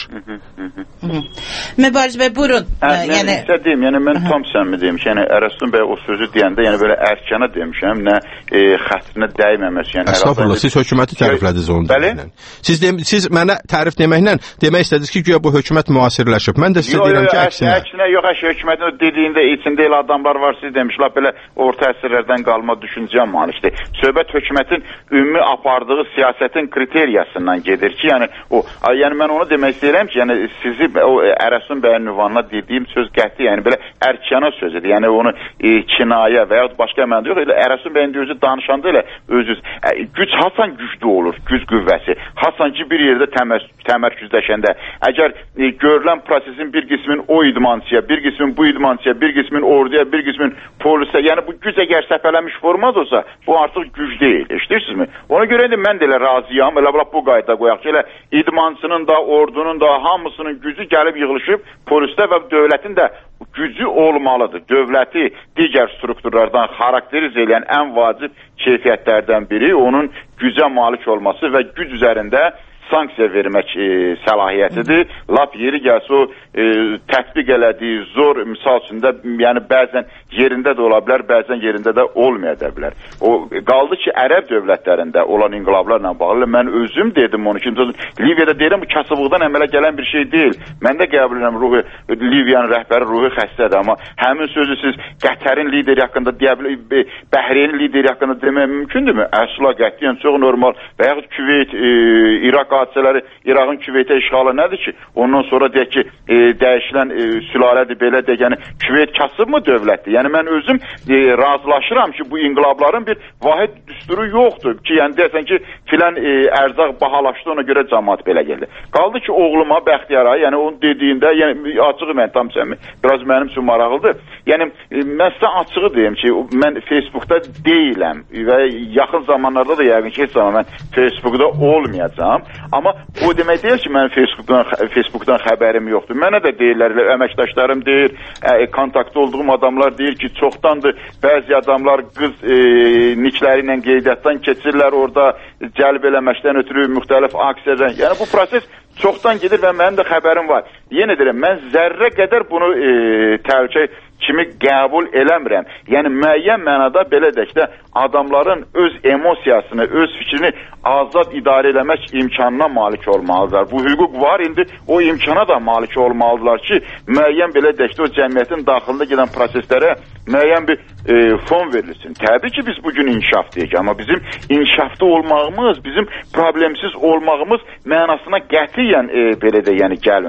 Mübariz bəy, buyurun. Yəni istədiyim, yəni mən tam səmimi deyim ki, yəni Ərəstun bəy o sözü deyəndə, yəni belə ərkana demişəm, nə xətrinə dəyməməsi, yəni Əstəğfurullah, siz hökuməti təriflədiniz onu deməklə. Siz mənə tərif deməklə demək istədiniz ki, güya bu hökumət müasirləşib. Mən də sizə deyirəm ki, əksinə. Əksinə yox, hökumətin dediyində içində elə adamlar var, siz demişlər, belə orta əsrlərdən qalma düşüncə malikdir. Söhbət hökumətin ümumi apardığı siyasətin kriteriyasından gedir ki, yəni mən onu demək istəyirəm ki, yəni sizi o Ərəstun bəyin ünvanına dediyim söz qəti, yəni belə ərkana sözüdür. Yəni onu kinayə və yaxud başqa mənada yox, elə Ərəstun bəyin özü danışanda elə özü güc hasan güclü olur, güc qüvvəsi. Hasan ki bir yerdə təmərküzləşəndə, əgər görülən prosesin bir qismin o idmançıya, bir qismin bu idmançıya, bir qismin orduya, bir qismin polisə, yəni bu güc əgər səpələmiş formada olsa, bu artıq güc deyil. Eşidirsinizmi? Ona görə də mən də elə razıyam, elə bu qayda qoyaq ki, elə idmançının da, ordunun da hamısının gücü gəlib yığılışıb polisdə və dövlətin də gücü olmalıdır. Dövləti digər strukturlardan xarakteriz edən ən vacib keyfiyyətlərdən biri onun gücə malik olması və güc üzərində sanksiya vermək səlahiyyətidir. Lap yeri gəlsə o tətbiq elədiyi zor misal üçün də, yəni bəzən yerində də ola bilər, bəzən yerində də olmaya da bilər. O qaldı ki, ərəb dövlətlərində olan inqilablarla bağlı mən özüm dedim onu ki, Liviyada deyirəm bu kasıblıqdan əmələ gələn bir şey deyil. Mən də qəbul edirəm Liviyanın rəhbəri ruhi xəstədir, amma həmin sözü siz Qətərin lideri haqqında deyə bilər, Bəhreynin lideri haqqında demək mümkündürmü? Əsla qətiyyən çox normal və yaxud Küveyt, İraq hadisələri, İraqın Küveytə işğalı nədir ki? Ondan sonra deyək ki, dəyişilən sülalədir, belə deyək, yəni Küveyt kasıb mı dövlətdir? Yəni mən özüm razılaşıram ki, bu inqilabların bir vahid düsturu yoxdur ki, yəni deyəsən ki, filan ərzaq bahalaşdı, ona görə cəmaət belə gəldi. Qaldı ki, oğluma, Bəxtiyara, yəni onun dediyində, yəni açığı mən tam səmimi, biraz mənim üçün maraqlıdır. Yəni mən sizə açığı deyim ki, mən Facebookda deyiləm və yaxın zamanlarda da yəqin ki, heç zaman mən Facebookda olmayacağam. Amma o demək deyil ki, mənim Facebookdan xəbərim yoxdur. Mənə də deyirlər, əməkdaşlarım deyir, kontaktda olduğum adamlar deyir ki, çoxdandır bəzi adamlar qız nikləri ilə qeydiyyatdan keçirlər, orada cəlb eləməkdən ötürü müxtəlif aksiyadan. Yəni bu proses çoxdan gedir və mənim də xəbərim var. Yenə deyirəm, mən zərrə qədər bunu təhlükə kimi qəbul eləmirəm. Yəni müəyyən mənada belə deyək də adamların öz emosiyasını, öz fikrini azad idarə eləmək imkanına malik olmalıdırlar. Bu hüquq var, indi o imkana da malik olmalıdırlar ki, müəyyən belə deyək də o cəmiyyətin daxilində gedən proseslərə müəyyən bir fon verilsin. Təbii ki, biz bugün inkişafdayıq, amma bizim inkişafda olmağımız, bizim problemsiz olmağımız mənasına qətiyyən belə də yəni gəlməməlidir.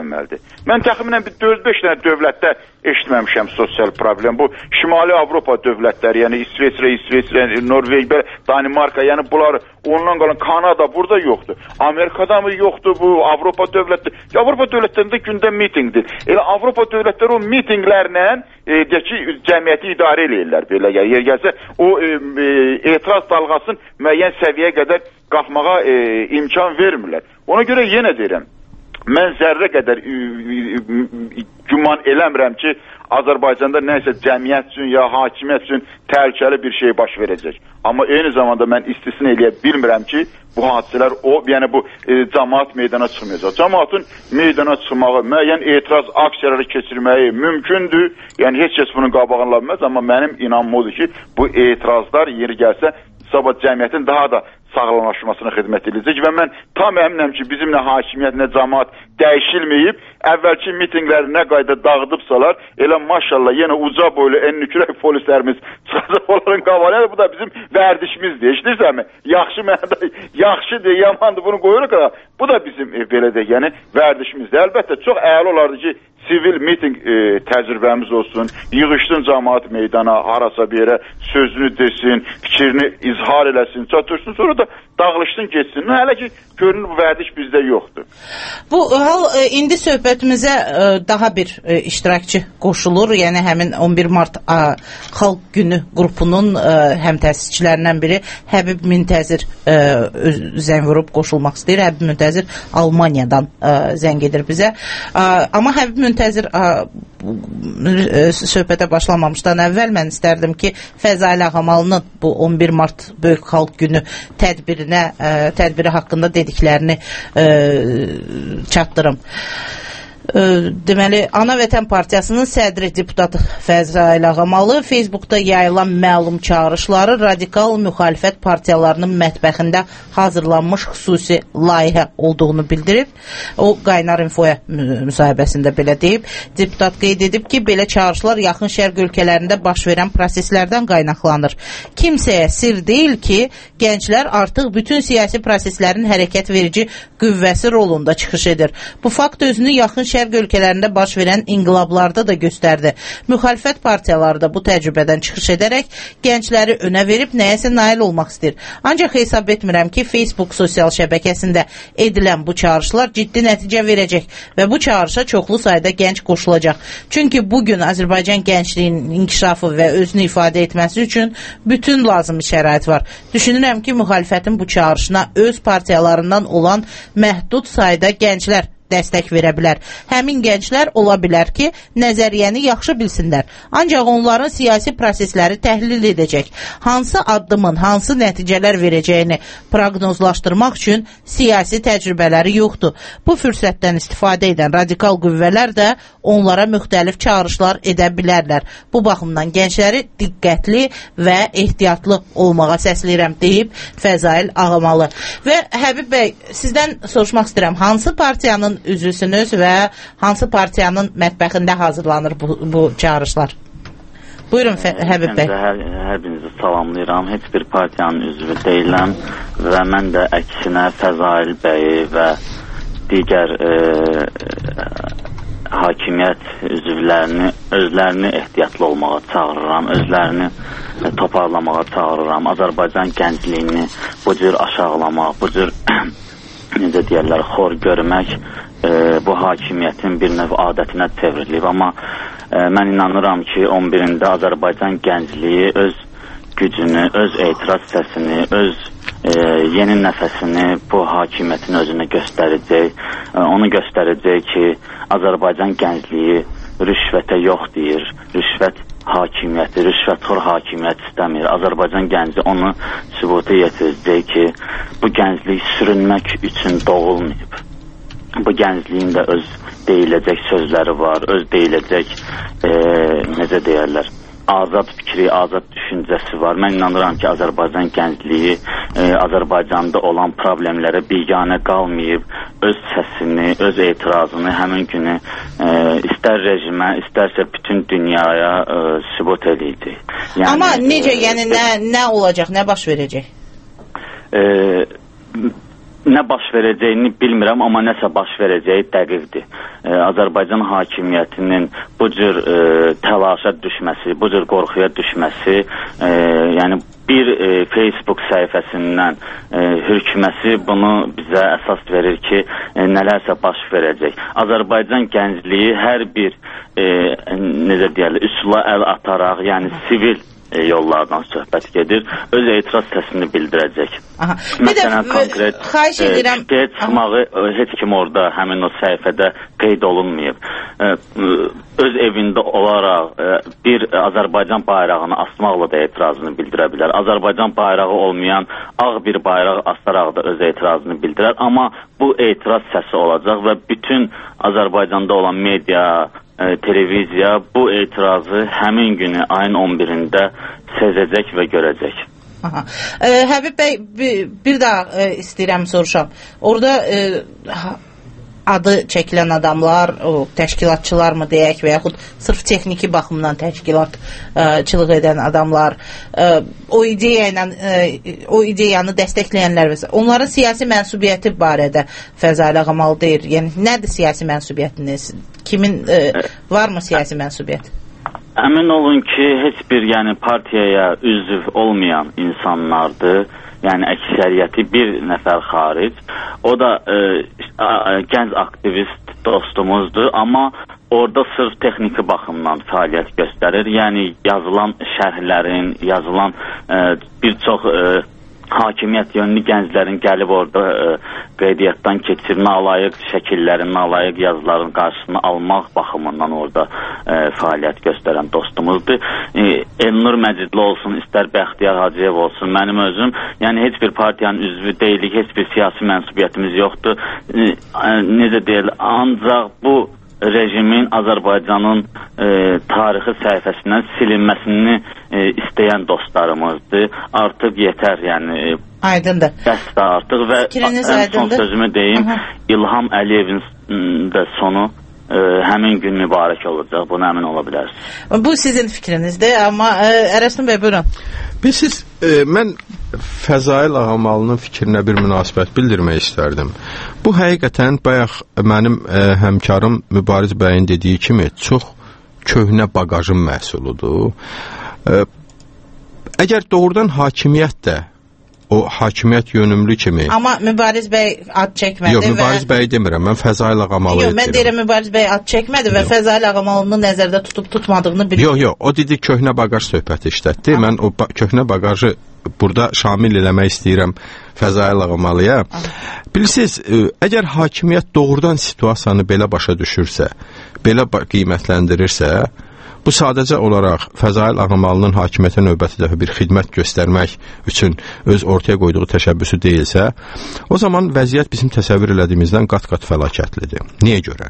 Mən təxminən 4-5 dənə dövlətdə eşitməmişəm sosial problem. Bu Şimali Avropa dövlətləri, yəni İsveçrə, Norveç, Danimarka, yəni bunlar ondan qalan Kanada burada yoxdur. Amerikada mı yoxdur bu Avropa dövlətləri? Avropa dövlətlərində gündə mitingdir. Elə Avropa dövlətləri o mitinglərlə deyək ki, cəmiyyəti idarə eləyirlər belə. Yəni gəlsə o etiraz dalğasını müəyyən səviyyəyə qədər qalxmağa imkan vermirlər. Ona görə yenə deyirəm, mən zərrə qədər güman eləmirəm ki, Azərbaycanda nəsə cəmiyyət üçün ya hakimiyyət üçün təhlükəli bir şey baş verəcək. Amma eyni zamanda mən istisna eləyə bilmirəm ki, bu hadisələr yəni bu cəmaət meydana çıxmayacaq. Cəmaətin meydana çıxmağı, müəyyən etiraz aksiyaları keçirməyi mümkündür. Yəni heç kəs bunun qabağını ala bilməz, amma mənim inanmım odur ki, bu etirazlar yeri gəlsə sabah cəmiyyətin daha da sağlamlaşmasına xidmət edəcək və mən tam əminəm ki, bizimlə hakimiyyət, nə cəmaət dəyişilməyib, əvvəlki mitingləri nə qayda dağıdıbsalar, elə maşallah yenə uca boylu ennükürək polislərimiz çıxacaq onların qabağına, bu da bizim vərdişimizdir, eşidirsənmi? Yaxşı mənada, yaxşıdır, yamandır, bunu qoyuruq da, bu da bizim belə deyək, yəni vərdişimizdir. Əlbəttə, çox əla olardı ki, sivil miting təcrübəmiz olsun, yığışdın cəmaət meydana, harasa bir yerə sözünü desin, fikrini izhar eləsin, çatırsın, sonra da dağılışsın, geçsin. Hələ ki, görünür bu vərdiş bizdə yoxdur. Bu hal indi söhbətimizə daha bir iştirakçı qoşulur. Yəni həmin 11 mart Xalq Günü qrupunun həm təsisçilərindən biri Həbib Müntəzir zəng vurub qoşulmaq istəyir. Həbib Müntəzir Almaniyadan zəng edir bizə. Amma Həbib Müntəzir söhbətə başlamamışdan əvvəl mən istərdim ki, Fəzail Ağamalının bu 11 mart Böyük Xalq Günü tədbiri haqqında dediklərini çatdırım. Deməli, Ana Vətən Partiyasının sədri deputatı Fəzail Ağamalı Facebookda yayılan məlum çağırışları radikal müxalifət partiyalarının mətbəxində hazırlanmış xüsusi layihə olduğunu bildirib. O, Qaynar Infoya müsahibəsində belə deyib. Deputat qeyd edib ki, belə çağırışlar yaxın şərq ölkələrində baş verən proseslərdən qaynaqlanır. Kimsəyə sir deyil ki, gənclər artıq bütün siyasi proseslərin hərəkət verici qüvvəsi rolunda çıxış edir. Bu fakt özünü yaxın şərq ölkələrində baş verən inqilablarda da göstərdi. Müxalifət partiyaları da bu təcrübədən çıxış edərək gəncləri önə verib nəyəsə nail olmaq istəyir. Ancaq hesab etmirəm ki, Facebook sosial şəbəkəsində edilən bu çağırışlar ciddi nəticə verəcək və bu çağırışa çoxlu sayda gənc qoşulacaq. Çünki bugün Azərbaycan gəncliyinin inkişafı və özünü ifadə etməsi üçün bütün lazımi şərait var. Düşünürəm ki, müxalifətin bu çağırışına öz partiyalarından olan məhdud sayda gənclər dəstək verə bilər. Həmin gənclər ola bilər ki, nəzəriyyəni yaxşı bilsinlər. Ancaq onların siyasi prosesləri təhlil edəcək. Hansı addımın, hansı nəticələr verəcəyini proqnozlaşdırmaq üçün siyasi təcrübələri yoxdur. Bu fürsətdən istifadə edən radikal qüvvələr də onlara müxtəlif çağırışlar edə bilərlər. Bu baxımdan gəncləri diqqətli və ehtiyatlı olmağa səsləyirəm, deyib Fəzail Ağamalı. Və Həbib bəy, sizdən soruşmaq istəyirəm, hansı partiyanın üzvüsünüz və hansı partiyanın mətbəxində hazırlanır bu çağırışlar? Buyurun Həbib bəy. Hər birinizi salamlayıram. Heç bir partiyanın üzvü deyiləm və mən də əksinə Fəzail bəyi və digər hakimiyyət üzvlərini, özlərini ehtiyatlı olmağa çağırıram, özlərini toparlamağa çağırıram. Azərbaycan gəncliyini bu cür aşağılamaq, bu cür necə deyərlər, xor görmək bu hakimiyyətin bir növ adətinə çevrilib. Amma mən inanıram ki, 11-də Azərbaycan gəncliyi öz gücünü, öz etiraz səsini, öz yeni nəfəsini bu hakimiyyətin özünə göstərəcək. Onu göstərəcək ki, Azərbaycan gəncliyi rüşvətə yox deyir, rüşvət hakimiyyəti, rüşvətxor hakimiyyət istəmir. Azərbaycan gənci onu sübuta yetirəcək ki, bu gənclik sürünmək üçün doğulmayıb. Bu gəncliyin də öz deyiləcək sözləri var, öz deyiləcək, necə deyərlər, azad fikri, azad düşüncəsi var. Mən inanıram ki, Azərbaycan gəncliyi Azərbaycanda olan problemlərə biganə qalmayıb, öz səsini, öz etirazını həmin günü istər rejimə, istərsə bütün dünyaya sübut edəcək. Yəni, amma necə, yəni nə olacaq, nə baş verəcək? nə baş verəcəyini bilmirəm, amma nəsə baş verəcəyi dəqiqdir. Azərbaycan hakimiyyətinin bu cür təlaşa düşməsi, bu cür qorxuya düşməsi, yəni bir Facebook səhifəsindən hürkməsi bunu bizə əsas verir ki, nələrsə baş verəcək. Azərbaycan gəncliyi hər bir necə deyirlər, üsula əl ataraq, yəni sivil yollardan söhbət gedir, öz etiraz səsini bildirəcək. Məsələn, konkret şikayət çıxmağı heç kim orada həmin o səhifədə qeyd olunmayıb. Öz evində olaraq bir Azərbaycan bayrağını asmaqla da etirazını bildirə bilər. Azərbaycan bayrağı olmayan ağ bir bayraq asaraq da öz etirazını bildirər. Amma bu etiraz səsi olacaq və bütün Azərbaycanda olan media, televiziya bu etirazı həmin günü ayın 11-də sezəcək və görəcək. Həbib bəy, bir daha istəyirəm soruşam. Orada adı çəkilən adamlar, o təşkilatçılar mı deyək və yaxud sırf texniki baxımdan təşkilatçılıq edən adamlar, o ideyanı dəstəkləyənlər və onların siyasi mənsubiyyəti barədə Fəzail Ağamalı deyir. Yəni nədir siyasi mənsubiyyətiniz? Kimin varmı siyasi mənsubiyyət? Əmin olun ki, heç bir partiyaya üzv olmayan insanlardır. Yəni əksəriyyəti bir nəfər xaric. O da gənc aktivist dostumuzdur, amma orada sırf texniki baxımdan fəaliyyət göstərir. Yəni yazılan şərhlərin, yazılan bir çox hakimiyyət yönlü gənclərin gəlib orada qeydiyyatdan keçir, nalayiq şəkillərin, nalayiq yazıların qarşısını almaq baxımından orada fəaliyyət göstərən dostumuzdur. Elnur Məcidli olsun, istər Bəxtiyar Hacıyev olsun, mənim özüm, yəni heç bir partiyanın üzvü deyilik, heç bir siyasi mənsubiyyətimiz yoxdur. Necə deyil, ancaq bu rejimin Azərbaycanın tarixi səhifəsindən silinməsini istəyən dostlarımızdır. Artıq yetər, yəni aydındır. Bəsdir artıq və ən son sözümü deyim, İlham Əliyevin də sonu həmin gün mübarək olacaq, buna əmin ola bilərsiniz. Bu sizin fikrinizdir, amma Ərəstin bəy, buyurun. Bilirsiniz, mən Fəzail Ağamalının fikrinə bir münasibət bildirmək istərdim. Bu həqiqətən bayaq mənim həmkarım Mübariz bəyin dediyi kimi çox köhnə baqajın məhsuludur. Əgər doğrudan hakimiyyət də o hakimiyyət yönümlü kimi... Amma Mübariz bəy ad çəkmədi. Yox, Mübariz bəy demirəm, mən Fəzail Ağamalı deyirəm. Yox, mən deyirəm Mübariz bəy ad çəkmədi və Fəzail Ağamalını nəzərdə tutub-tutmadığını bilirəm. Yox, o dedi köhnə baqaj söhbəti işlətdi. Mən o köhnə baqajı burada şamil eləmək istəyirəm Fəzail Ağamalıya. Bilirsiniz, əgər hakimiyyət doğrudan situasiyanı belə başa düşürsə, belə qiymətləndirirsə, bu sadəcə olaraq Fəzail Ağamalının hakimiyyətə növbəti dəfə bir xidmət göstərmək üçün öz ortaya qoyduğu təşəbbüsü deyilsə, o zaman vəziyyət bizim təsəvvür elədiyimizdən qat-qat fəlakətlidir. Niyə görə?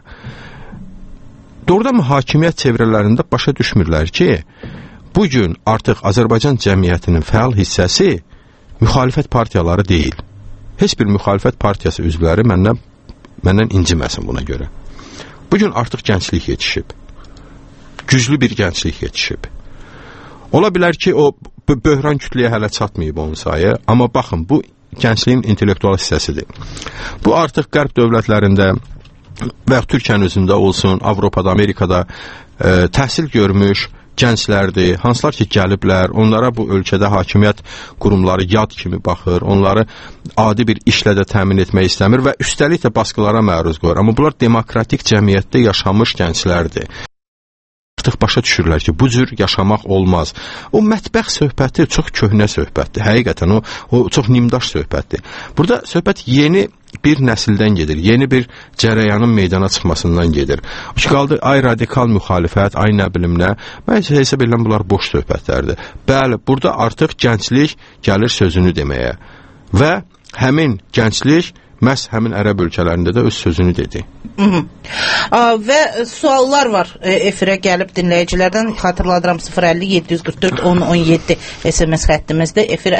Doğrudan hakimiyyət çevrələrində başa düşmürlər ki, bugün artıq Azərbaycan cəmiyyətinin fəal hissəsi müxalifət partiyaları deyil. Heç bir müxalifət partiyası üzvləri məndən inciməsin buna görə. Bugün artıq gənclik yetişib. Güclü bir gənclik yetişib. Ola bilər ki, o böhran kütləyə hələ çatmayıb onun sayı, amma baxın, bu gəncliyin intellektual hissəsidir. Bu artıq qərb dövlətlərində və Türkiyənin özündə olsun, Avropada, Amerikada təhsil görmüş gənclərdir, hansılar ki gəliblər, onlara bu ölkədə hakimiyyət qurumları yad kimi baxır, onları adi bir işlə də təmin etmək istəmir və üstəlik də baskılara məruz qoyur. Amma bunlar demokratik cəmiyyətdə yaşamış gənclərdir. Artıq başa düşürlər ki, bu cür yaşamaq olmaz. O mətbəx söhbəti çox köhnə söhbətdir. Həqiqətən o çox nimdaş söhbətdir. Burada söhbət yeni bir nəsildən gedir, yeni bir cərəyanın meydana çıxmasından gedir. O ki, qaldı, ay radikal müxalifət, ay nə bilim nə, mən hesab edirəm bunlar boş söhbətlərdir. Bəli, burada artıq gənclik gəlir sözünü deməyə və həmin gənclik məhz həmin ərəb ölkələrində də öz sözünü dedi. Və suallar var efirə gəlib dinləyicilərdən. Xatırladıram 050-744-1017 SMS xəttimizdə. Efirə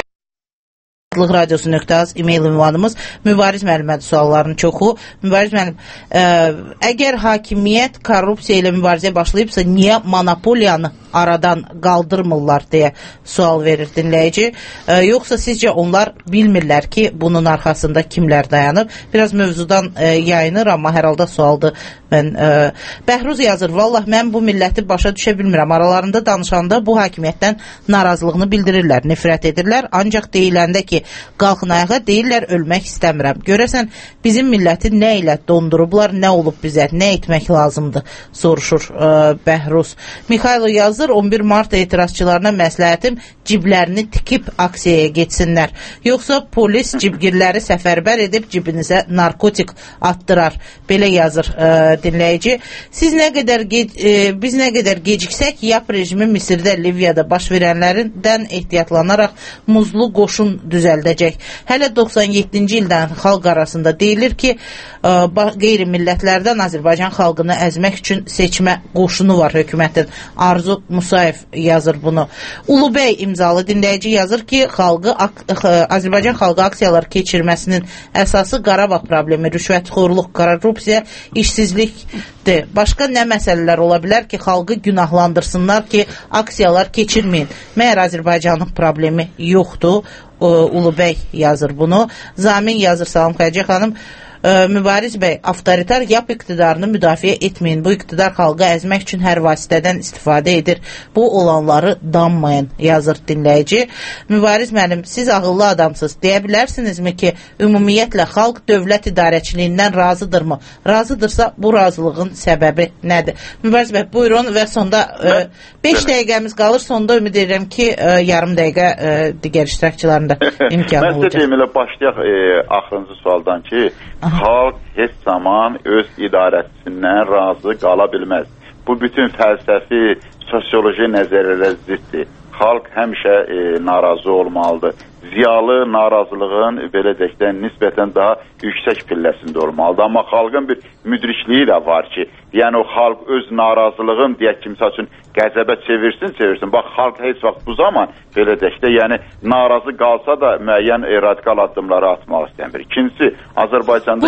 radiosu.az e-mail ünvanımız. Mübariz müəllimədir sualların çoxu. Mübariz müəllim, əgər hakimiyyət korrupsiya ilə mübarizəyə başlayıbsa, niyə monopoliyanı aradan qaldırmırlar deyə sual verir dinləyici. Yoxsa sizcə onlar bilmirlər ki, bunun arxasında kimlər dayanıb? Biraz mövzudan yayınır, amma hər halda sualdır. Bəhruz yazır, vallah mən bu milləti başa düşə bilmirəm. Aralarında danışanda bu hakimiyyətdən narazılığını bildirirlər, nifrət edirlər. Ancaq deyiləndə ki, qalxın ayağa, deyirlər ölmək istəmirəm. Görəsən bizim milləti nə ilə dondurublar, nə olub bizə, nə etmək lazımdır, soruşur Bəhruz. Mikhailo yazır, 11 mart etirazçılarına məsləhətim ciblərini tikib aksiyaya getsinlər. Yoxsa polis cibgirləri səfərbər edib cibinizə narkotik attırar. Belə yazır dinləyici. Biz nə qədər geciksək, YAP rejimi Misirdə, Liviyada baş verənlərindən ehtiyatlanaraq muzlu qoşun düzəldəcək. Hələ 97-ci ildən xalq arasında deyilir ki, qeyri-millətlərdən Azərbaycan xalqını əzmək üçün seçmə qoşunu var hökumətin. Arzu Musayev yazır bunu. Ulubəy imzalı dinləyici yazır ki, Azərbaycan xalqı aksiyalar keçirməsinin əsası Qarabağ problemi, rüşvətxorluq, korrupsiya, işsizlikdir. Başqa nə məsələlər ola bilər ki, xalqı günahlandırsınlar ki, aksiyalar keçirməyin. Məyər Azərbaycanın problemi yoxdur. Ulubəy yazır bunu. Zamin yazır, salam Xədicə xanım. Mübariz bəy, avtoritar YAP iqtidarını müdafiə etməyin. Bu iqtidar xalqı əzmək üçün hər vasitədən istifadə edir. Bu olanları danmayın, yazır dinləyici. Mübariz müəllim, siz ağıllı adamsınız. Deyə bilərsinizmi ki, ümumiyyətlə xalq dövlət idarəçiliyindən razıdırmı? Razıdırsa bu razılığın səbəbi nədir? Mübariz bəy, buyurun və sonda 5 dəqiqəmiz qalır. Sonda ümid edirəm ki, yarım dəqiqə digər iştirakçıların da imkanı olacaq. Mən sizə deyim elə başlayaq axırıncı sualdan ki, xalq heç zaman öz idarəçisindən razı qala bilməz. Bu bütün fəlsəfi, sosioloji nəzərlərə ziddir. Xalq həmişə narazı olmalıdır. Ziyalı narazılığın belə deyək də nisbətən daha yüksək pilləsində olmalıdır. Amma xalqın bir müdrikliyi də var ki, yəni o xalq öz narazılığın deyək kimsə üçün qəzəbə çevirsin. Bax, xalq heç vaxt bu zaman belə deyək də, yəni narazı qalsa da müəyyən radikal addımları atmaq istəmir. İkincisi, Azərbaycanda...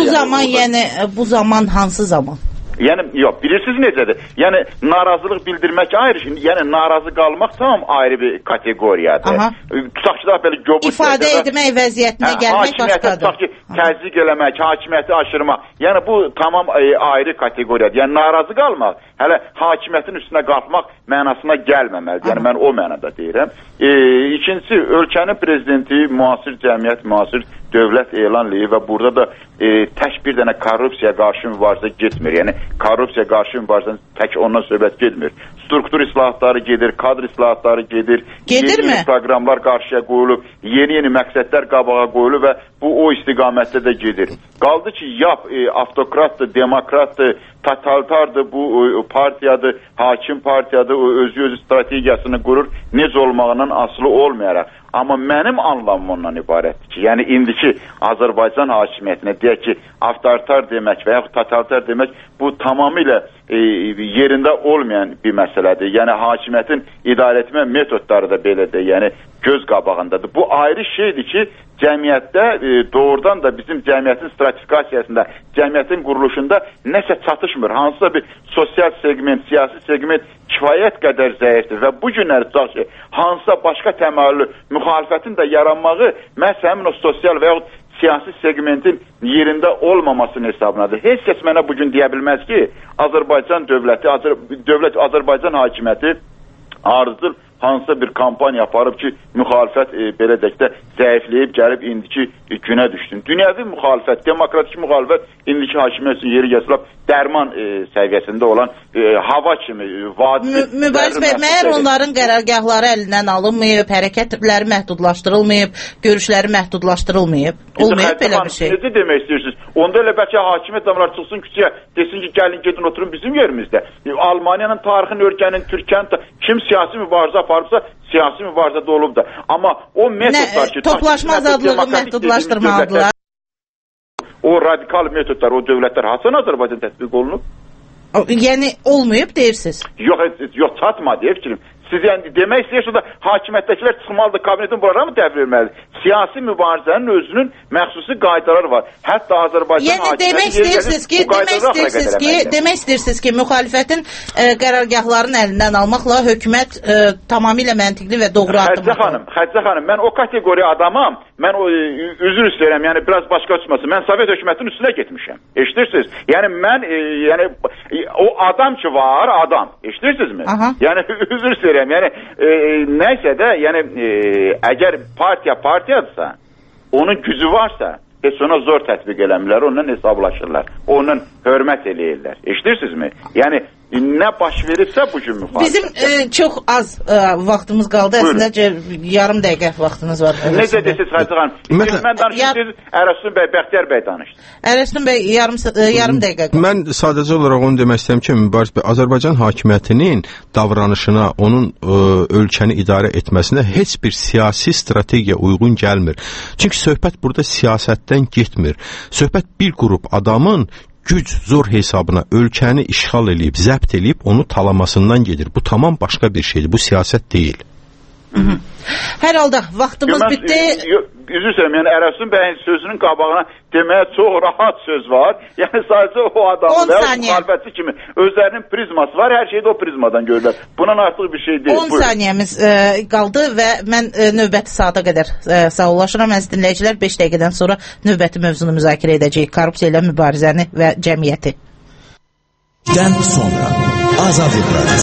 Bu zaman hansı zaman? Yəni, yox, bilirsiniz necədir? Yəni, narazılıq bildirmək ayrı, yəni narazı qalmaq tam ayrı bir kateqoriyadır. Tutaq ki, daha belə göbür... İfadə etmək vəziyyətinə gəlmək başqadır. Tutaq ki, təzyiq eləmək, hakimiyyəti aşırmaq, yəni bu tamam ayrı kateqoriyadır. Yəni, narazı qalmaq, hələ hakimiyyətin üstünə qalxmaq mənasına gəlməməlidir. Yəni, mən o mənada deyirəm. İkincisi, ölkənin prezidenti müasir cəmiyyət, müasir dövlət elan eləyir və burada da tək bir dənə korrupsiya qarşı mübarizə getmir. Yəni, korrupsiya qarşı mübarizə tək ondan söhbət getmir. Struktur islahatları gedir, kadr islahatları gedir. Yeni proqramlar qarşıya qoyulub, yeni məqsədlər qabağa qoyulub və bu o istiqamətdə də gedir. Qaldı ki, YAP avtokratdır, demokratdır, totalitardır, bu partiyadır, hakim partiyadır, o özü strategiyasını qurur, necə olmağından asılı olmayaraq. Amma mənim anlamım ondan ibarətdir ki, yəni indiki Azərbaycan hakimiyyətinə deyək ki, avtoritar demək və yaxud totalitar demək, bu tamamilə yerində olmayan bir məsələdir. Yəni hakimiyyətin idarə etmə metodları da belədir, yəni göz qabağındadır. Bu ayrı şeydir ki, cəmiyyətdə doğrudan da bizim cəmiyyətin stratifikasiyasında, cəmiyyətin quruluşunda nəsə çatışmır. Hansısa bir sosial segment, siyasi segment kifayət qədər zəifdir və bu günləri tutaq ki, hansısa başqa təməllü müxalifətin də yaranmağı məhz həmin o sosial və yaxud siyasi segmentin yerində olmamasının hesabınadır. Heç kəs mənə bugün deyə bilməz ki, Azərbaycan dövləti, Azərbaycan hakimiyyəti ardıcıl hansısa bir kampaniya aparıb ki, müxalifət belə deyək də zəifləyib, gəlib indiki günə düşsün. Dünyəvi müxalifət, demokratik müxalifət indiki hakimiyyət üçün yeri gəsilib dərman səviyyəsində olan hava kimi, vadi... Mübariz bəy, məyər onların qərargahları əlindən alınmayıb, hərəkətləri məhdudlaşdırılmayıb, görüşləri məhdudlaşdırılmayıb? Olmayıb belə bir şey. Necə demək istəyirsiniz? Onda elə bəlkə hakimiyyət adamlar çıxsın küçəyə, desin ki, gəlin gedin oturun bizim yerimizdə. Almaniyanın tarixini, ölkənin, Türkiyənin, kim siyasi mübarizə aparıbsa, siyasi mübarizədə olub da. Amma o metodlar ki... Toplaşma azadlığı məhdudlaşdırmalıdırlar. O radikal metodlar, o dövlətlər hasan Azərbaycan tətbiq olunub? Yəni olmayıb deyirsiniz? Yox, çatmadı, fikrim. Siz yəni demək istəyirsiniz da hakimiyyətdəkilər çıxmalıdır, kabinetin buralara mı təhvil verməlidir? Siyasi mübarizənin özünün məxsusi qaydaları var. Hətta Azərbaycan hakimiyyəti demək istəyirsiniz ki, müxalifətin qərargahların əlindən almaqla hökumət tamamilə məntiqli və doğru addımdır. Xəccə xanım, mən o kateqoriya adamam. Mən üzr istəyirəm, yəni biraz başqa çıxmasın. Mən Sovet hökumətinin üstünə getmişəm. Eşidirsiniz? Yəni mən o adam ki var, adam. Eşidirsinizmi? Yəni üzr istəyirəm. Yəni nəysə də, yəni əgər partiyadırsa, onun gücü varsa, heç ona zor tətbiq eləmirlər, onunla hesablaşırlar. Onunla hörmət eləyirlər. Eşidirsinizmi? Yəni nə baş verirsə bu gün müxalifət. Bizim çox az vaxtımız qaldı. Əslində yarım dəqiqə vaxtınız var. Necə desiniz Xəzər xanım? Mən danışdım, Ərəstun bəy, Bəxtiyar bəy danışdı. Ərəstun bəy yarım dəqiqə. Mən sadəcə olaraq onu demək istəyirəm ki, Mübariz bəy, Azərbaycan hakimiyyətinin davranışına, onun ölkəni idarə etməsinə heç bir siyasi strategiya uyğun gəlmir. Çünki söhbət burada siyasətdən getmir. Söhbət bir qrup adamın güc, zor hesabına ölkəni işğal eləyib, zəbt eləyib, onu talamasından gedir. Bu tamam başqa bir şeydir. Bu siyasət deyil. Hər halda vaxtımız bitdi. Üzr istəyirəm, yəni Ərəstun bəyin sözünün qabağına deməyə çox rahat söz var. Yəni sadəcə o adamın və müxalifətçi kimi özlərinin prizması var, hər şeyi də o prizmadan görürlər. Bundan artıq bir şey deyil. 10 saniyəmiz qaldı və mən növbəti saata qədər sağollaşıram. Əziz dinləyicilər, 5 dəqiqədən sonra növbəti mövzunu müzakirə edəcəyik. Korrupsiya ilə mübarizəni və cəmiyyəti. Dən sonra Azadlıq Radiosu.